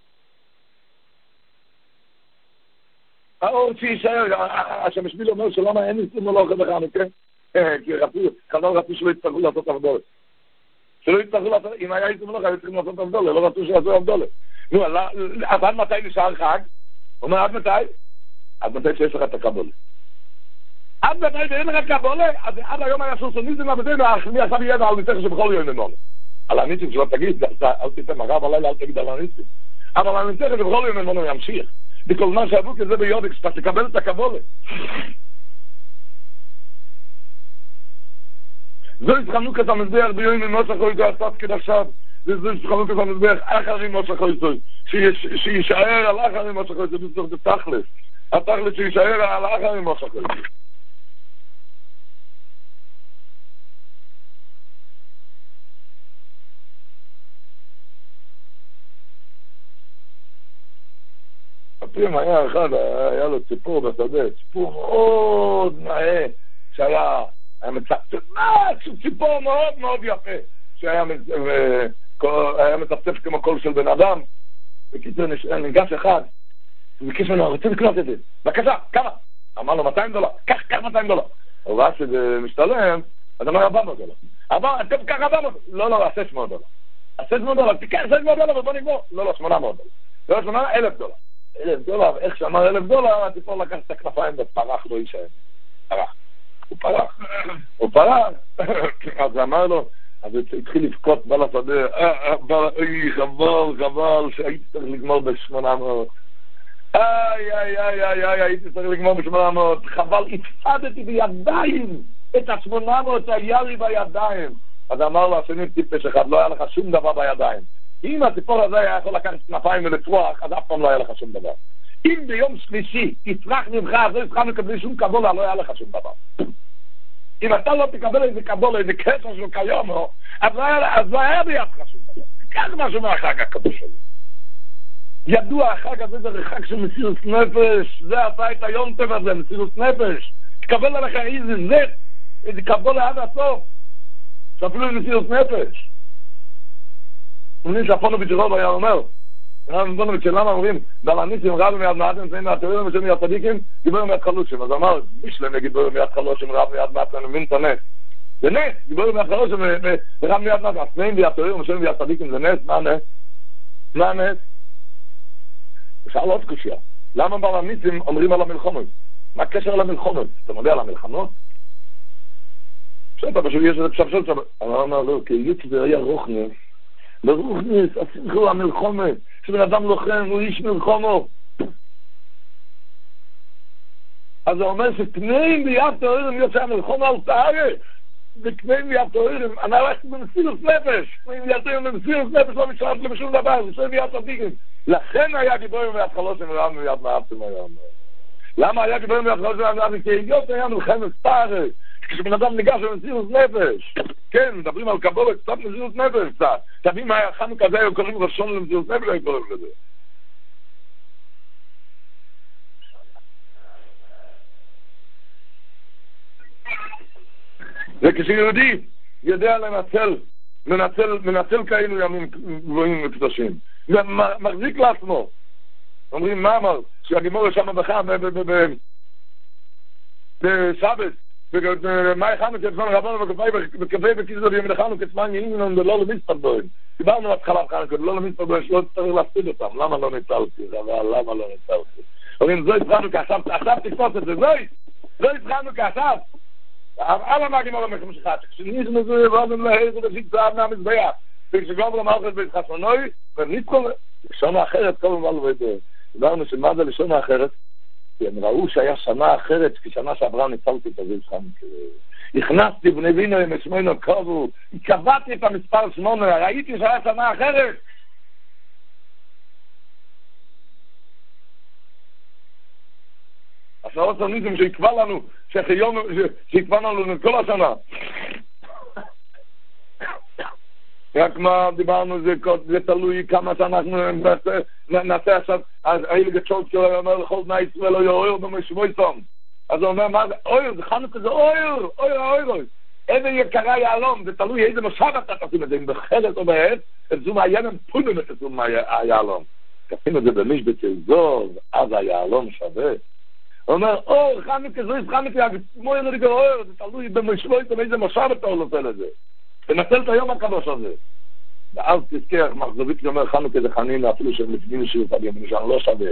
האור שיישאר, השמשביל אומר שלמה אין ניסים לא אוכל בחנוכה. כי חז"ל רצו שלא יצטרכו לעשות עבדולת. שלא יצטרכו לעשות, אם היה ניסים לא היו צריכים לעשות עבדולת, לא רצו שיעשו עבדולת. נו, אז עד מתי נשאר חג? הוא אומר, עד מתי? עד מתי שיש לך את הקבולה. עד מתי ואין לך קבולה, אז עד היום היה סוסוניזם, אבל זה מי עכשיו ידע על ניסים שבכל יום נמון. על הניסים שלא תגיד, אל תיתן מראה בלילה, אל תגיד על הניסים. אבל על ניסים שבכל יום נמון הוא ימשיך. בכל מה שעבו כזה ביודק, שאתה תקבל את הקבולה. זו התחנוק את המזבח ביום ממוש החוי, זה עשת כדכשיו. זו התחנוק את המזבח אחרי ממוש החוי, שישאר על אחרי ממוש החוי, זה בסוף זה תכלס. התכלס שישאר על אחרי ממוש החוי. הפעם היה אחד, היה לו ציפור בשדה, ציפור מאוד נאה, שהיה מצפצף, משהו, ציפור מאוד מאוד יפה, שהיה מצפצף כמו קול של בן אדם. בקיצור, ניגש אחד, וביקש ממנו, רוצים לקנות את זה, בבקשה, כמה? אמר לו מאתיים דולר, קח, קח מאתיים דולר. הוא ראה שזה משתלם, אז אמר ארבע מאות דולר. אמר, אתם קח ארבע מאות, לא, לא, שש מאות דולר. שש מאות דולר, תיקח שש מאות דולר ובוא נגמור. לא, לא, שמונה מאות דולר. לא, שמונה, אלף דולר. אלף דולר, איך שאמר אלף דולר, הציפור לקח את הכנפיים ופרח לו איש האלה. פרח. הוא פרח. הוא פרח. אז אמר לו, אז הוא התחיל לבכות בא לשדה, אי, חבל, חבל, שהייתי צריך לגמור בשמונה מאות. איי, איי, איי, איי, איי, הייתי צריך לגמור בשמונה מאות. חבל, הפסדתי בידיים את השמונה מאות, היה לי בידיים. אז אמר לו, השני טיפש אחד, לא היה לך שום דבר בידיים. אם הציפור הזה היה יכול לקחת כנפיים ולפרוח, אז אף פעם לא היה לך שום דבר. אם ביום שלישי תצרח ממך, אז לא יצטרך לקבל שום קבולה, לא היה לך שום דבר. אם אתה לא תקבל איזה קבולה, איזה קשר של קיומו, אז לא היה בידך שום דבר. תיקח משהו מהחג הקדוש הזה. ידוע החג הזה זה חג של מסירות נפש, זה עשה את היום טבע הזה, מסירות נפש. תקבל עליך איזה זט, איזה קבולה עד הסוף. שאפילו מסירות נפש. אומרים שהפונוביץ' רוב היה אומר, פונוביץ' למה אומרים, בלניסים רב מיד מעטים, זה מהתיאורים ושל מיד צדיקים, גיבור מיד חלושים. אז אמר, משלם גיבור מיד חלושים, רב מיד מעטים, אני מבין את הנס. זה נס, גיבור מיד חלושים, ורב מיד מעטים, הסנאים והתיאורים ושל מיד צדיקים, זה נס, מה נס? מה נס? אפשר עוד קושיה. למה בלניסים אומרים על המלחמות? מה הקשר למלחמות? אתה מודה על המלחמות? שאתה פשוט יש את הפשפשות שם. אבל אמר לו, כי יצ זה היה רוחנס. ברוחנס, השמחו המלחומת. שבן אדם לוחם, הוא איש מלחומו. אז הוא אומר שפנאים ביד תאורים יוצא המלחומה על תארת. ופנאים ביד תאורים, אני הלכתי במסירות נפש. פנאים ביד תאורים במסירות נפש לא משלמת לי בשום דבר. זה שם ביד צדיקים. לכן היה גיבורים ביד חלושים ורם ביד מעטים היום. למה היה גיבורים ביד חלושים ורם מעטים? כי הגיעות היה מלחמת תארת. כשבן אדם ניגש במסירות נפש. כן, מדברים על קבולה, קצת מסירות נפש קצת. תבין מה היה חנוכה הזה, היו קוראים ראשון למסירות נפש, היו קוראים לזה. וכשיהודי יודע לנצל, מנצל, מנצל כאלו ימים גבוהים וקדושים. ומחזיק לעצמו. אומרים, מה אמר? שהגימור שם בחם, בשבת, ומה הכנו כצמן רבנו וקפאי בקיזו ביום לחנו כצמן יהינו ולא למספר בוהם. דיברנו להתחלה בחנוכה, לא למספר בוהם, שלא צריך להפסיד אותם. למה לא ניצלתי? למה לא ניצלתי? אומרים, זו התחנו כעכשיו, עכשיו תקפוץ את זה, זוי! זו התחנו כעכשיו! אבל מה הגימור המחם שלך? כשניס מזוי יבואנו להיזו ושיק צעד מהמזבח. וכשגוב למלכת בית חסונוי, וניתקו לשונה אחרת, כל מה לא ידע. דיברנו שמה זה לשונה אחרת? כי הם ראו שהיה שנה אחרת, כי שנה שעברה ניצלתי את הזיל שם. הכנסתי בני בינו עם שמונה קובו, קבעתי את המספר שמונה, ראיתי שהיה שנה אחרת. השעות הניזם שיקבע לנו, שיקבע לנו את כל השנה. רק מה דיברנו, זה, זה תלוי כמה שאנחנו נעשה, נעשה עכשיו, אז האילגה צ'ולט שלו אומר לכל בני ישראל לא יאויר במשבוי סום. אז הוא אומר, מה זה? אויר, זה חנוכה זה אויר, אויר, אויר. איזה יקרה יעלום, זה תלוי איזה מושב אתה תשים את זה, אם בחלת או בעץ, זו מהיינם פונים את זה מהיעלום. כפים את זה במשבט של זוב, אז היעלום שווה. הוא אומר, אור, חנוכה זו, חנוכה, כמו ילד אויר, זה תלוי במשבוי סום, איזה מושב אתה עושה לזה. תנצל את היום הקדוש הזה. ואז תזכר, מחזובית שאומר חנוכה זה חנין, אפילו שהם לפנים שירות עד יום נשאר, לא שווה.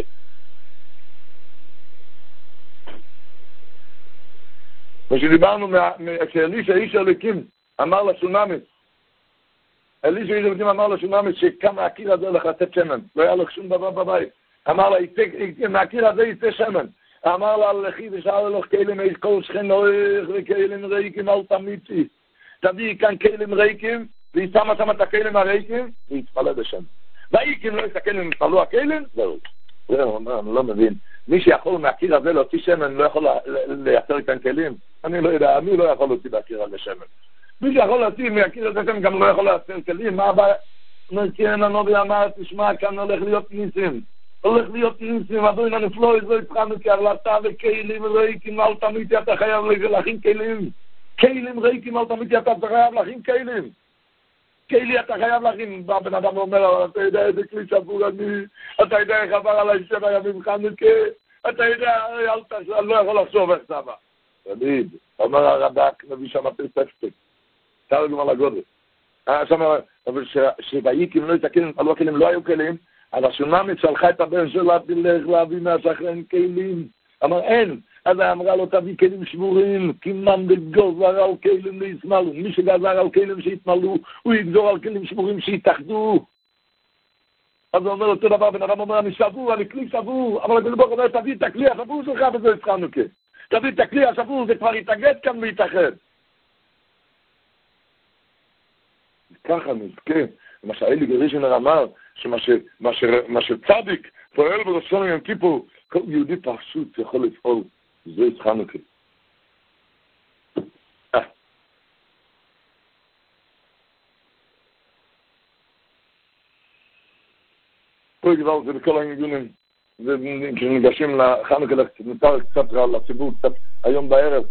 ושדיברנו, כשאלישע איש הליקים אמר לשונמית, אלישע איש הליקים אמר לשונמית שקם מהקיר הזה הולך לתת שמן, לא היה לו שום דבר בבית. אמר לה, מהקיר הזה יצא שמן. אמר לה, לכי ושאל לך כלים, איש כל שכן הולך וכלים ריקים אל תמיתי. תביא כאן כלים ריקים, והיא שמה שם את הכלים הריקים, והתפלה בשם. והאיקים לא יסתכל אם יתפלו הכלים, זהו. זהו, אני לא מבין. מי שיכול מהקיר הזה להוציא שמן, לא יכול לייצר כאן כלים. אני לא יודע, אני לא יכול להוציא מהקיר הזה שמן. מי שיכול להוציא מהקיר הזה שמן, גם לא יכול לייצר כלים. מה הבא? כן, הנובי אמר, תשמע, כאן הולך להיות ניסים. הולך להיות ניסים, אדוני הנפלא, איזו התחלנו כהרלתה וכלים ריקים, אל תמיתי, אתה חייב להכין כלים. כלים ריקים, אל תמיתי, אתה חייב להכין כלים. כלי אתה חייב להכין, בא בן אדם ואומר, אתה יודע איזה כלי שבור אני, אתה יודע איך עבר עליי שבע ימים חנוכה, אתה יודע, אני לא יכול לחשוב איך זה עבר. תמיד, אומר הרד"ק, מביא שם פרספטק, תאר גם על הגודל. אבל שבאיקים לא יתקלים, על הכלים לא היו כלים, אז השונמית שלחה את הבן שלה, תלך להביא מהשכן כלים. אמר, אין. אז היא אמרה לו, תביא כלים שבורים, כימן בגוזר על כלים להסמלו. מי שגזר על כלים שהתמלאו, הוא יגזור על כלים שבורים שהתאחדו. אז הוא אומר אותו דבר, בן אדם אומר, אני שבור, אני כלי שבור, אבל הקדוש ברוך הוא אומר, תביא את הכלי השבור שלך וזה יש חנוכה. תביא את הכלי השבור, זה כבר יתאגד כאן ויתאחד. ככה נזכה, מה שהאלי גרישנר אמר, שמה שצדיק פועל בראשון יום כיפור, כל יהודי פשוט יכול לפעול, זה יש חנוכה. כל דבר זה בכל הארגונים, כשניגשים לחנוכה, נותר קצת רע לציבור, קצת היום בערב,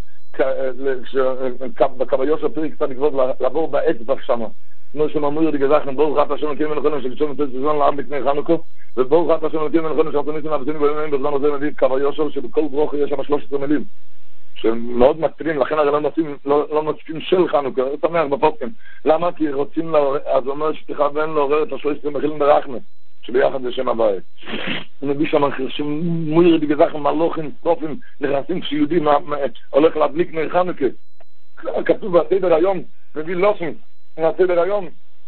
בקו יוסף פריק קצת לקבוד לעבור באצבע שמה. כמו שמאמור ידי גזחם, ברוך אתה השם אלוקים מלכנו שקשור נותן סזון לעם בפני חנוכה, וברוך אתה השם אלוקים מלכנו שאנחנו ניסים להבצינו בימים בזמן הזה מביא קו יוסף שבכל ברוך יש שם שלוש עשרה מילים שמאוד מקטירים, לכן הרי לא נוצאים לא נוצאים של חנוכה, זה תמח בפוסקים. למה? כי רוצים, אז אומר שתכוון לעורר את השלוש עשרה מחילים ברחמה שביחד זה שם הבית. הוא מביא שם שמאמור ידי גזחם מלוכים, סופים, נכנסים כשיהודי הולך להדליק נר חנוכה. כתוב בסדר היום, מביא לוסים הסדר היום,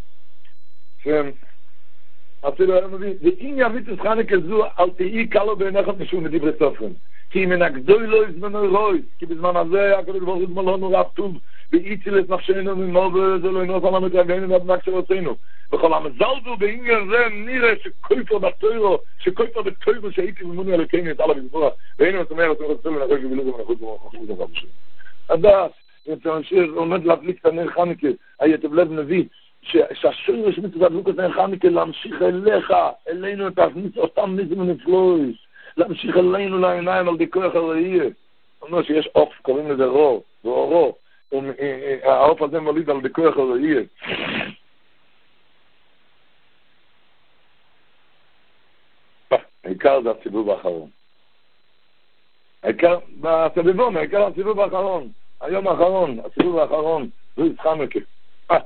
שהסדר היום מביא, ואם ימית את חנוכה זו, אל תהי קלו בעיניך משום מדברי סופרים. כי מן הגדוי לא יזמנו רוי, כי בזמן הזה הקדוש ברוך הוא זמנו רב טוב, והציל את נפשנו ממוות, זה לא ינוס על המתרגלים ועד כשרצינו. וכל המזל זו בעניין זה נראה שכויפר בתוירו, שכויפר בתוירו שהייתי ממוני אלוקינו את על המזבורה, והיינו את אומרת, אני רוצה לנחש ובילוג ומנחוץ ומנחוץ ומנחוץ. הדעת, שיר עומד להדליק את הנר חנוכה, היטב לב נביא, שהשיר יש מצוות להדליק את הנר חנוכה, להמשיך אליך, אלינו את אותם ניסים ונפלואים, להמשיך אלינו לעיניים על די כוח הראייה. אומר שיש אוף, קוראים לזה רו, ואורו, האוף הזה מוליד על די כוח הראייה. העיקר זה הסיבוב האחרון. העיקר, בסביבון, העיקר הסיבוב האחרון. היום האחרון, הסיבוב האחרון, זה חנוכה. אה.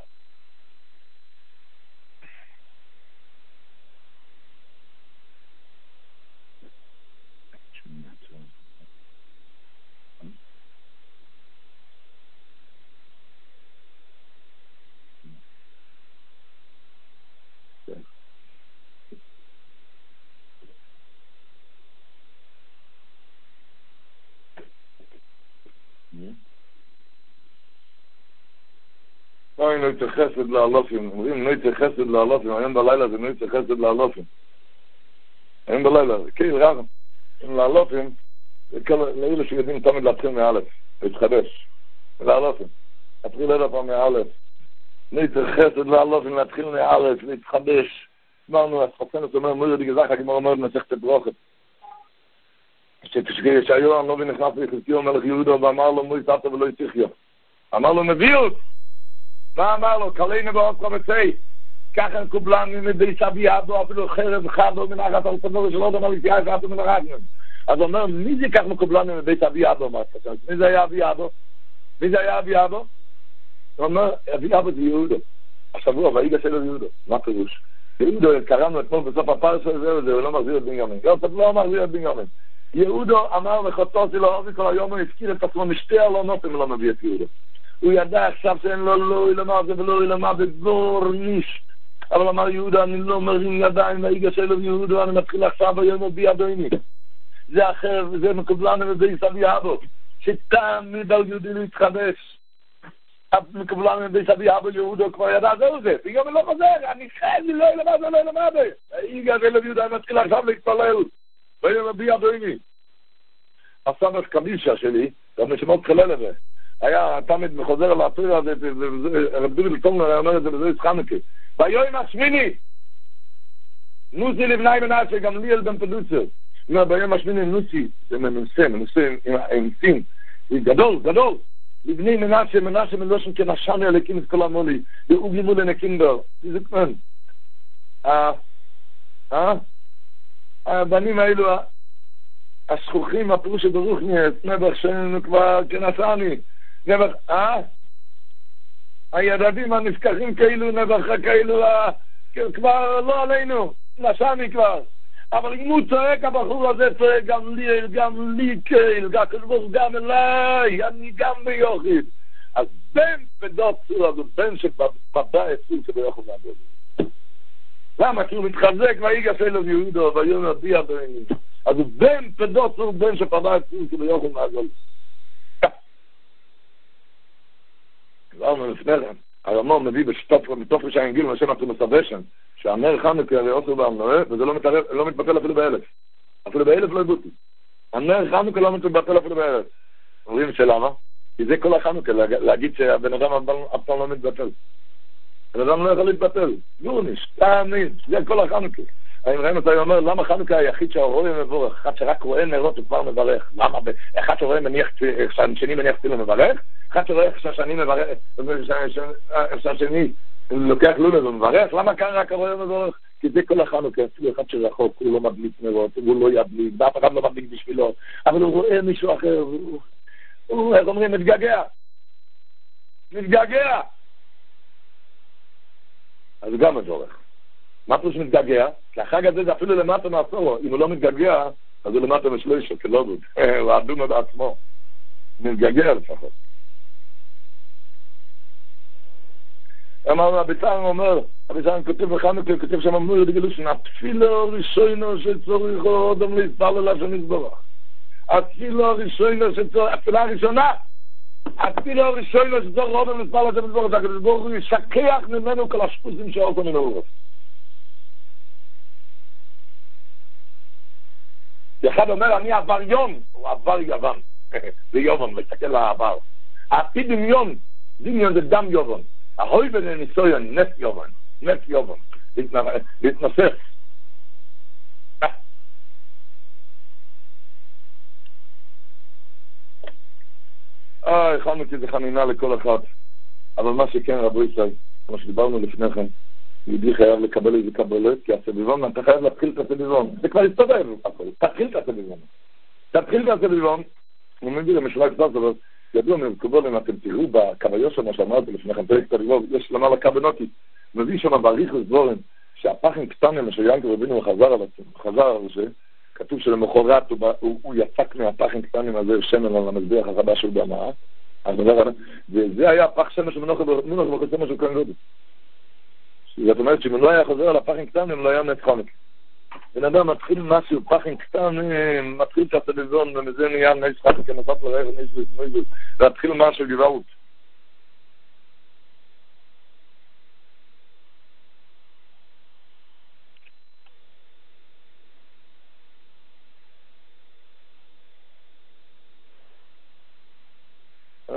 אוי, נו יצא חסד לאלופים. אומרים, נו יצא חסד לאלופים. היום בלילה זה נו יצא חסד לאלופים. היום בלילה, זה כאילו רב. אם לאלופים, לאלה שיודעים תמיד להתחיל מאלף. להתחדש. לאלופים. להתחיל אלף פעם מאלף. להתרחץ ולעלות ולהתחיל מאלף, להתחדש. אמרנו, אז חסנת אומר, מויר די גזח, הגמרא אומרת, מסכת ברוכת. כשהיו הנובי נכנס ליחזקיהו מלך יהודה ואמר לו, מוי תתה ולא יתחיו. אמר לו, נביאות! מה אמר לו? קלינו בעוד חמצי. ככה קובלן ממדי סבי אבו, אפילו חרב חדו מנחת על סבור שלא דומה לפיה אחד מן הרגנם. אז הוא אומר, מי זה כך מקובלן ממדי סבי אבו? מי זה היה אבי אבו? מי זה היה אבי אבו? הוא אומר, אבי אבו זה יהודו. השבוע, והיגה שלו יהודו. מה פירוש? יהודו, קראנו אתמול בסוף הפרשה הזה, הוא לא מחזיר את בנימין. יוסף לא מחזיר את בנימין. יהודו אמר וחוטוסי לו, אובי כל היום הוא הזכיר את עצמו משתי הלונות אם לא מביא את יהודו. הוא ידע עכשיו שאין לו לא ילמה זה ולא ילמה בגור נישט. אבל אמר יהודה, אני לא מרים ידיים והיגה שלו יהודו, אני מתחיל עכשיו היום ובי אדוני. זה אחר, וזה מקובלן מבדי סבי אבו. שתמיד על יהודי להתחדש. מקובלן מבדי סבי אבו יהודו כבר ידע, זהו זה. וגם לא חוזר, אני חייב, לא ילמה זה, לא ילמה זה. היגה שלו יהודה, אני מתחיל עכשיו להתפלל. ויום בי אדוני. הסבא קדישה שלי, גם נשמות חלל הזה. היה תמיד מחוזר על הפיר הזה, רב דובי לטומנר היה אומר את זה בזה חנוכה. ביום השמיני, נוסי לבני מנשה, גם ליאל בן פדוצר. ביום השמיני נוסי, זה מנוסה, מנוסה עם סין, גדול, גדול. לבני מנשה, מנשה מלושן כנשני הלקים את כל המולי, ואוגלימו לנקינדר. זה כמן. אה? אה? הבנים האלו, השכוחים, הפירוש שברוך נהיה, נבח שלנו כבר כנסעני. נבח, אה? הידדים הנפקחים כאילו, נבח כאילו, כבר לא עלינו, נסעני כבר. אבל אם הוא צועק, הבחור הזה צועק גם לי, גם לי קהיל, גם אליי, אני גם ביוחיד. אז בן פדות צור, אז בן שבבא אצול שביוכל מהגודל. למה? כי הוא מתחזק והיגה שלו יהודו, והיום הביע בעיני. אז הוא בן פדות צור, בן שפבא אצול שביוכל מהגודל. אמרנו לפניכם, הרמון מביא בשטופר, מתופר שהאנגיל, משם אנחנו מסבשן, שהנר חנוכה הרי עושה באמנועה, וזה לא מתבטל אפילו באלף. אפילו באלף לא יבוטי. הנר חנוכה לא מתבטל אפילו באלף. אומרים שלמה? כי זה כל החנוכה, להגיד שהבן אדם אף פעם לא מתבטל. הבן אדם לא יכול להתבטל. גורניש, תאמין, זה כל החנוכה. האם ראינו אותה, הוא אומר, למה חנוכה היחיד שהרואה מבורך? אחד שרק רואה נרות הוא כבר מברך. למה? אחד שרואה מניח, שני מניח תפילה מברך? אחד שרואה שהשני מברך, שהשני לוקח לולב ומברך? למה כאן רק הרואה מבורך? כי זה כל החנוכה, אפילו אחד שרחוק, הוא לא מדליק נרות, הוא לא ידליק, ואף אחד לא מדליק בשבילו, אבל הוא רואה מישהו אחר, הוא, איך אומרים, מתגעגע. מתגעגע. אז גם מבורך. מה פשוט מתגעגע? כי החג הזה זה אפילו למטה מעשור, אם הוא לא מתגעגע, אז הוא למטה משלושה, כלא גוד. הוא אדום בעצמו. מתגעגע לפחות. אמרנו, הביצען אומר, הביצען כותב בחנוכה, הוא כותב שם אמנו, ידגלו שנה, התפילה הראשונה שצורך אדם להתפלל לשם יתברך. התפילה הראשונה שצורך, התפילה הראשונה, התפילה הראשונה שצורך אדם להתפלל לשם יתברך, הקדוש ברוך הוא ישכח ממנו כל השפוסים שאוכו מן האורף. אחד אומר, אני עבר יום, הוא עבר יוון. זה יובן, מסתכל על העבר. העתיד דמיון, דמיון זה דם יובן. ההוי בן הניסויון, נס יובן. נס יובן. להתנסף. אה, הכנו כי זה חנינה לכל אחד. אבל מה שכן, רבו ישראל, כמו שדיברנו לפני כן, יהודי חייב לקבל איזה קבלות, כי הסביבון, אתה חייב להתחיל את הסביבון. זה כבר יסתובב, תתחיל את הסביבון. תתחיל את הסביבון, אני מבין למשלה קצת, אבל ידוע מקובולים, אתם תראו בקוויו שם, מה שאמרתי לפניכם, פרק סביבון, יש למה לקבנותי, מביא שם בעריכוס דבורם, שהפחים קטנים, שיינקר רבינו חזר על עצמו, חזר על זה, כתוב שלמחרת הוא, הוא, הוא יצק מהפחים קטנים הזה, שמן על המזבח החדש של במה, וזה היה הפח שמן שמנוח ובחוצה משהו כאן גודל. זאת אומרת שאם לא היה חוזר על הפחים קטנים, לא היה מת חונק. בן אדם מתחיל משהו, פחים קטנים, מתחיל את הסביבון, ומזה נהיה נס חונק, כנסות לרעך, נס וסמויזוס, להתחיל משהו גבעות.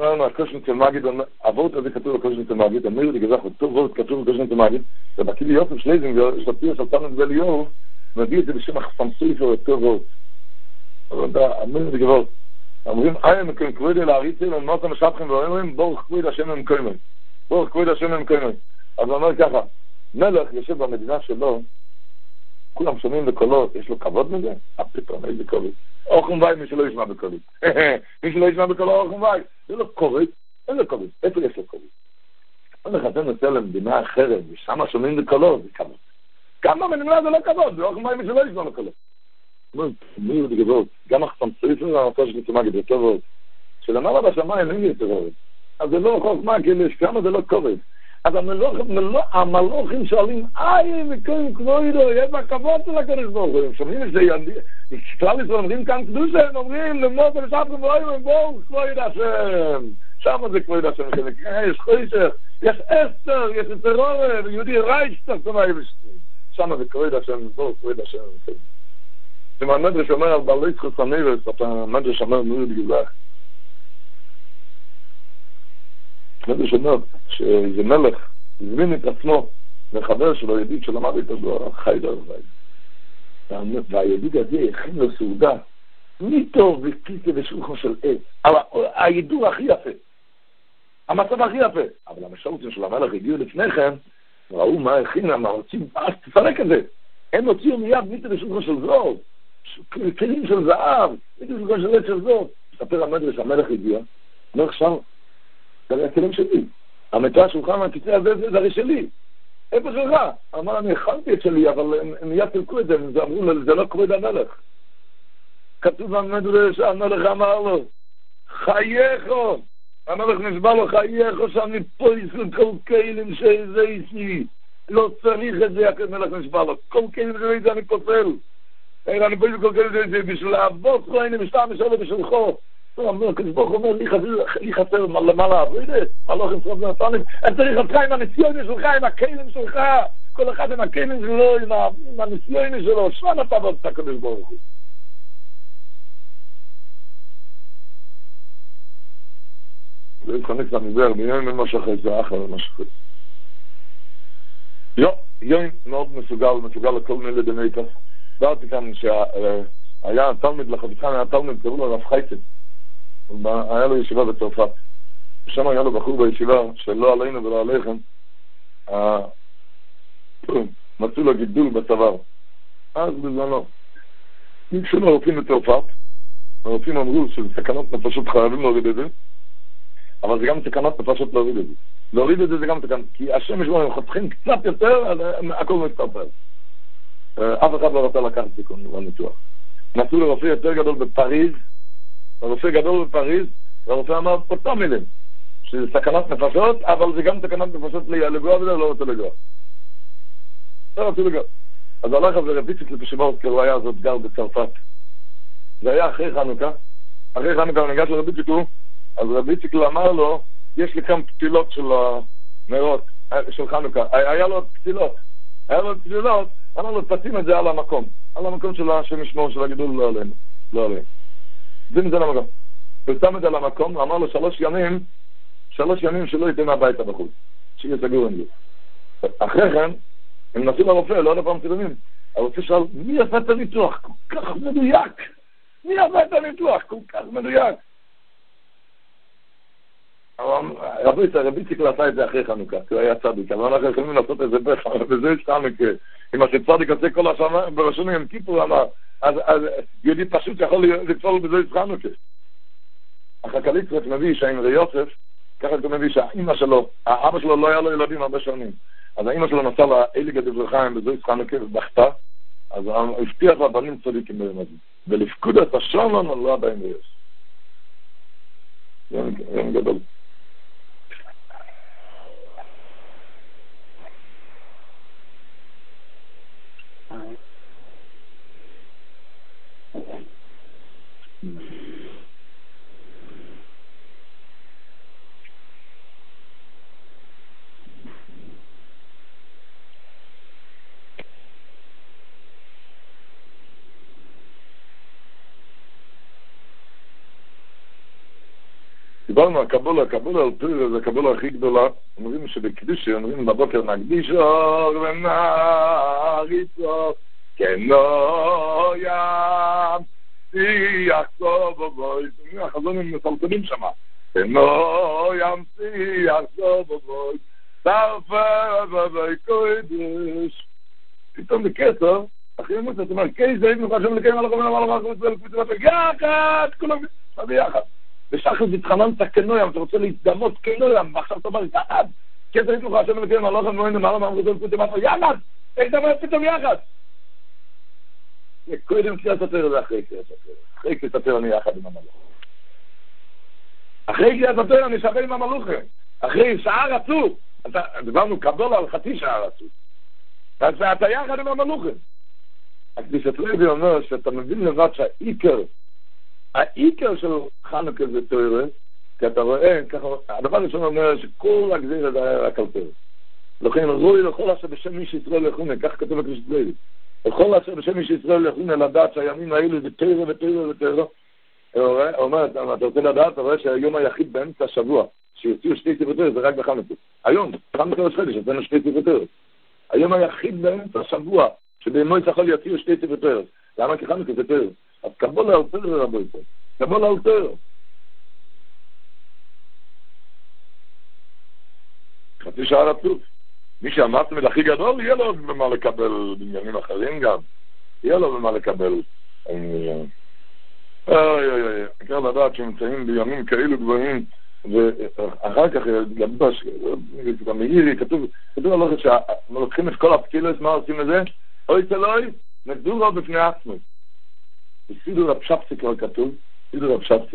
לא, הקושן של מגיד, עבורת הזה כתוב הקושן של מגיד, אמיר לי גזח, אותו וורט כתוב הקושן של מגיד, ובקילי יוסף שלייזינגר, יש לו פיר של תמד וליאור, מביא את זה בשם החפמסוי אותו וורט. אמיר לי גזח, אומרים, איה מכם כבודי להריצי, ומאותה משבחים ואומרים, בורך כבוד השם ממקוימן. בורך כבוד השם ממקוימן. אז הוא אומר ככה, מלך יושב במדינה שלו, כולם שומעים בקולות, יש לו כבוד מזה? פתאום, איזה כבוד. אוכם ואי, מי שלא ישמע בקולות. מי שלא ישמע בקולות, אוכם ואי. זה לא כבוד, אין לו כבוד. איפה יש לו כבוד? אומר לך, אתם נוסע למדינה אחרת, ושם שומעים בקולות, זה כבוד. כמה מדינה זה לא כבוד, זה אוכם ואי, מי שלא ישמע בקולות. מי הוא לגבות? גם החפמצריף הוא המקור של תמג את אותו ועוד. שלמעלה בשמיים אין לי יותר עוד. אז זה לא חוכמה, כאילו יש כמה זה לא כובד. אז המלוכים שואלים, איי, מקום כבודו, יש בכבוד של הקדוש ברוך הוא. הם שומעים את זה, כלל ישראל אומרים כאן קדושה, הם אומרים, למות ושבחים ואוהבים, בואו, כבוד השם. שם זה כבוד השם, יש חוישך, יש אסתר, יש טרור, יהודי ריישטר, שם זה כבוד השם, בואו, כבוד השם. אם המדרש אומר על בעלי זכות הנבס, אתה המדרש אומר מאוד גזח. המדרש אומר שאיזה מלך הזמין את עצמו לחבר שלו, ידיד שלמד את הזוהר, חיידר ובית. והידיד הזה הכין לו סעודה, מיטו וקיסה ושולחו של עץ. הידור הכי יפה. המצב הכי יפה. אבל המשרותים של המלך הגיעו לפני כן, ראו מה הכין, מה רוצים, אז תפרק את זה. הם הוציאו מיד מיטו ושולחו של זוהר. כלים של זהב, מיטו ושולחו של עץ של זוהר. מספר המדרש, המלך הגיע, אומר עכשיו, זה היה הכלים שלי. המטה השולחן מהקיצה הזה, זה הרי שלי. איפה שלך? אמר, אני הכנתי את שלי, אבל הם מיד תלכו את זה, הם אמרו לו, זה לא כבוד המלך. כתוב במדרש, המלך אמר לו, חייכו. המלך נשבע לו, חייכו, שאני פויס לכל כלים שזה איסי. לא צריך את זה, המלך נשבע לו. כל כלים שזה איסי אני פוסל. אני פויס לכל כלים שזה איסי, בשביל לעבוד לא הנה משתה משלה בשלחו. כסבוך אומר, לי חסר למעלה עבודת, מלוכים שרוב נתנים, אני צריך אותך עם הנסיונים שלך, עם הכלים שלך, כל אחד עם הכלים שלו, עם הנסיונים שלו, שם אתה עבוד את הקדוש ברוך הוא. זה יתחנק למזר, ביום ממשך את זה אחר ממשך את זה. יו, יום מאוד מסוגל, מסוגל לכל מילה דמייקס. דעתי כאן שהיה תלמיד לחביתכן, היה תלמיד, קראו לו רב חייצן. היה לו ישיבה בצרפת. שם היה לו בחור בישיבה, שלא עלינו ולא עליכם, מצאו לו גידול בצוואר. אז בזמנו, ניגשו לרופאים בצרפת, הרופאים אמרו שסכנות נפשות חייבים להוריד את זה, אבל זה גם סכנות נפשות להוריד את זה. להוריד את זה זה גם סכנות, כי השם ישמור, הם חותכים קצת יותר, הכל מצטרפל. אף אחד לא רוצה לקחת סיכון בניתוח. נסעו לרופא יותר גדול בפריז, הרופא גדול בפריז, והרופא אמר אותם מילים, שזה סכנת נפשות, אבל זה גם סכנת נפשות לגוע וזה לא רוצה לגוע. לא רוצה לגוע. אז הלך ורביציק לפשימות, כי הוא היה זאת גר בצרפת. זה היה אחרי חנוכה, אחרי חנוכה הוא ניגש לרביציק הוא, אז רביציק אמר לו, יש לי כמה פתילות של הנרות, של חנוכה, היה לו פתילות, היה לו פתילות, אמר לו, תשים את זה על המקום, על המקום של השם ישמור של הגידול לא עלינו, לא עלינו. זה מזה למקום. הוא שם את זה למקום, אמר לו שלוש ימים, שלוש ימים שלא ייתן הביתה בחוץ. שיהיה סגור עם זה. אחרי כן, הם נסעו לרופא, לא עוד פעם צילומים. הרופא שאל, מי עשה את הניתוח? כל כך מדויק. מי עשה את הניתוח? כל כך מדויק. רביציק עשה את זה אחרי חנוכה, כי הוא היה צדיק. אבל אנחנו יכולים לעשות את זה בזה יש חנוכה. אם השצדיק עושה כל השנה, בראשוני עם כיפור אמר, אז יהודי פשוט יכול לפעול בזה חנוכה. החכליצרף מביא שהאמרי יוסף, ככה הוא מביא שהאמא שלו, האבא שלו לא היה לו ילדים הרבה שנים. אז האמא שלו נסע לה אליגה דברחיים בזה חנוכה ובכתה, אז הוא הבטיח לבנים צדיקים ביום הזה. ולפקוד את השלום לא עדיין ויש. יום גדול. דיברנו על קבולה, קבולה על פיר, זה הקבולה הכי גדולה. אומרים שבקדישה, אומרים בבוקר נקדיש אור ונריץ אור, כנו ים, שיח טוב ובוי. החזונים מסלסלים שמה. כנו ים, שיח טוב ובוי. תרפה ובוי קודש. פתאום בקטר, אחרי ימות, זאת אומרת, קייס, היינו חשבים לקיים על החומן, על החומן, יחד, כולם, ביחד. ושחר תתחננת כנוים, אתה רוצה להתדמות כנוים, ועכשיו אתה אומר, יחד, קייס, היינו חשבים לקיים על החומן, על החומן, יחד, איך דבר פתאום יחד? קודם קריאת התורה זה אחרי קריאת התורה. אחרי קריאת התורה אני יחד עם המלוך. אחרי קריאת התורה אני שווה עם המלוכים. אחרי שעה רצוף, דיברנו קבולה על חצי שעה רצוף. אז אתה יחד עם המלוכים. הקדישת לוי אומר שאתה מבין לבד שהעיקר, העיקר של חנוכה זה תורה, כי אתה רואה, ככה, הדבר ראשון אומר שכל הגזיר זה היה רק על תורה. לכן רואי לכל אשר בשם איש ישראל לכונה, כך כתוב הקדישת לוי. לכל אשר בשם איש ישראל לכונה לדעת שהימים האלו זה תורה ותורה ותורה. הוא אומר, אתה רוצה לדעת, אתה רואה שהיום היחיד באמצע השבוע, שיוציאו שתי ספרי תורה, זה רק בחנוכה. היום, חנוכה ראש חודש, יצאנו שתי ספרי תורה. היום היחיד באמצע השבוע, שבימו יצחול יציעו שתי ספרי תורה. למה? כי חנוכה זה תורה. אז קבולה על תורה רבו איתו. קבולה על תורה. חצי שעה רצוף. מי שאמרת מלאכי גדול, יהיה לו במה לקבל בניינים אחרים גם. יהיה לו במה לקבל. אוי אוי אוי. עיקר לדעת שנמצאים בימים כאלו גבוהים, ואחר כך גבוש, גם מאירי, כתוב, כתוב הלכת שלוקחים את כל הפקילוס, מה עושים לזה? אוי צלוי, נגדורו בפני עצמו. בסידור הפשפסי כבר כתוב, סידור הפשפסי,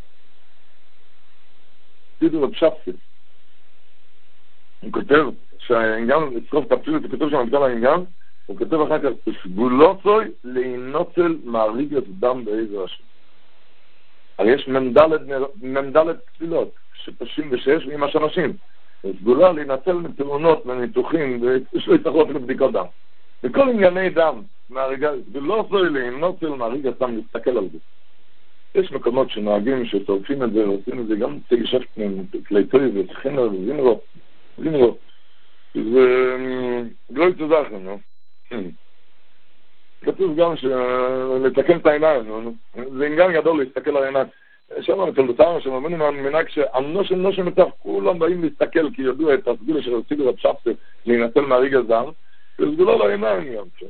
סידור הפשפסי. הוא כותב שהעניין, לצרוף את הפקילוס, הוא כתוב שם בגלל העניין, הוא כותב אחר כך, סגולוסוי להינוצל מעריגת דם בעזר השם. הרי יש ממדלת תפילות, שפשים ושש ועם השנשים. סגולה להינצל מתאונות, מניתוחים, ויש לו יצטרכו אפילו בדיקות דם. וכל ענייני דם, ולא זוי להינוצל מעריגת דם, להסתכל על זה. יש מקומות שנוהגים שצורפים את זה, ועושים את זה גם צי שפטנים, כלי טוי וצחינר וזינרו, זינרו. זה לא יצודחם, לא? כתוב גם לתקן את העיניים, זה עניין גדול להסתכל על העיניים. שם המתלדותיים שמאמינים מהמנהג שהנושם נושם מצב כולם באים להסתכל כי ידעו את הסגולה של הסידור הפשפסה להינצל מהריג הזם, וסגולה לעיניים גם שם.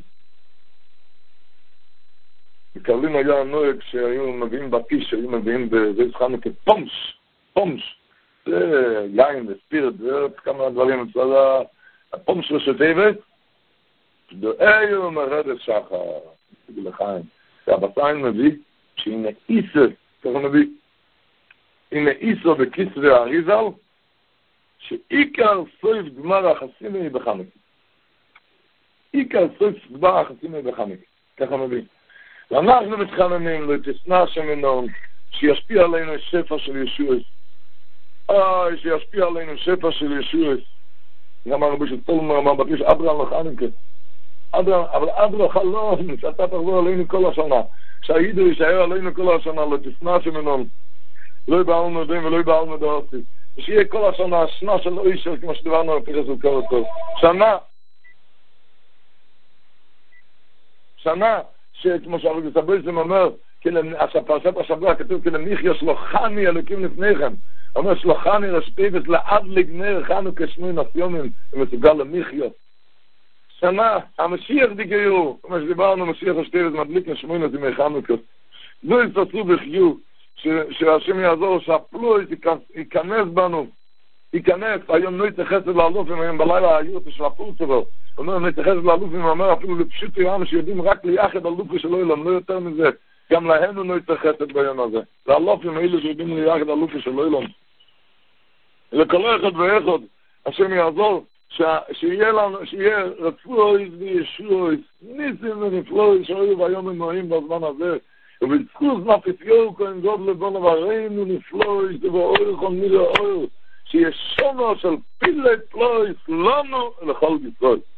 בקרלין היה נוהג שהיו מביאים בפיש, שהיו מביאים בזה חנוכה פומש, פומש, זה יין וספירט, זה כמה דברים, זה הפומש ושטבת, דואיו מרדת שחר, תגיד לחיים, שהבצעים מביא שהנה איסר, ככה מביא, הנה איסר בכיסרי האריזל, שעיקר סויף גמר החסימי בחנוכה. עיקר סויף גמר החסימי בחנוכה, ככה מביא. ואנחנו מתחננים לתשנא השם ענון, שישפיע עלינו שפע של ישועס. אוי, שישפיע עלינו שפע של ישועס. גם הרבי של תולמר אמר בקיש, אברהם לחנוכה. אבל אברהם חלום, שאתה תחזור עלינו כל השנה. שהעידו יישאר עלינו כל השנה, לתשנא השם ענון. לא יבעלנו יודעים ולא יבעלנו דעתי. ושיהיה כל השנה, שנה של אישר, כמו שדיברנו על פרס וקור אותו. שנה. שנה. שכמו שהרבי סבויסם אומר, פרשת השבוע כתוב, כלמיחיה שלוחני אלוקים לפניכם. אומר שלוחני רשפיבס לעד לגנר חנוכה שמונה סיומים, ומסוגל למיחיה. שנה, המשיח דיגירו, כמו שדיברנו, משיח השפיבס מדליק לשמונה זימי חנוכה. לא יסתסו בחיו, שהשם יעזור, שהפלויס ייכנס בנו, ייכנס, היום לא יתייחס לאלופים, היום בלילה היותי של הפורצבו. הוא אומר, נתייחס לאלופים, הוא אומר, אפילו לפשוט יום שיודעים רק ליחד אלופי של אילם, לא יותר מזה, גם להם הוא לא יתייחס ביום הזה. לאלופים האלה שיודעים ליחד אלופי של אילם. לכל אחד ואחד, השם יעזור, שיהיה לנו, שיהיה רצוי וישוי, ניסים ונפלוי, שהיו ביום הנועים בזמן הזה, ובזכוס נפיסיו, כהן גוד לבון וראינו נפלוי, ובאורך ומילה אורך, שיש שונו של פילי פלויס לנו לכל ישראל.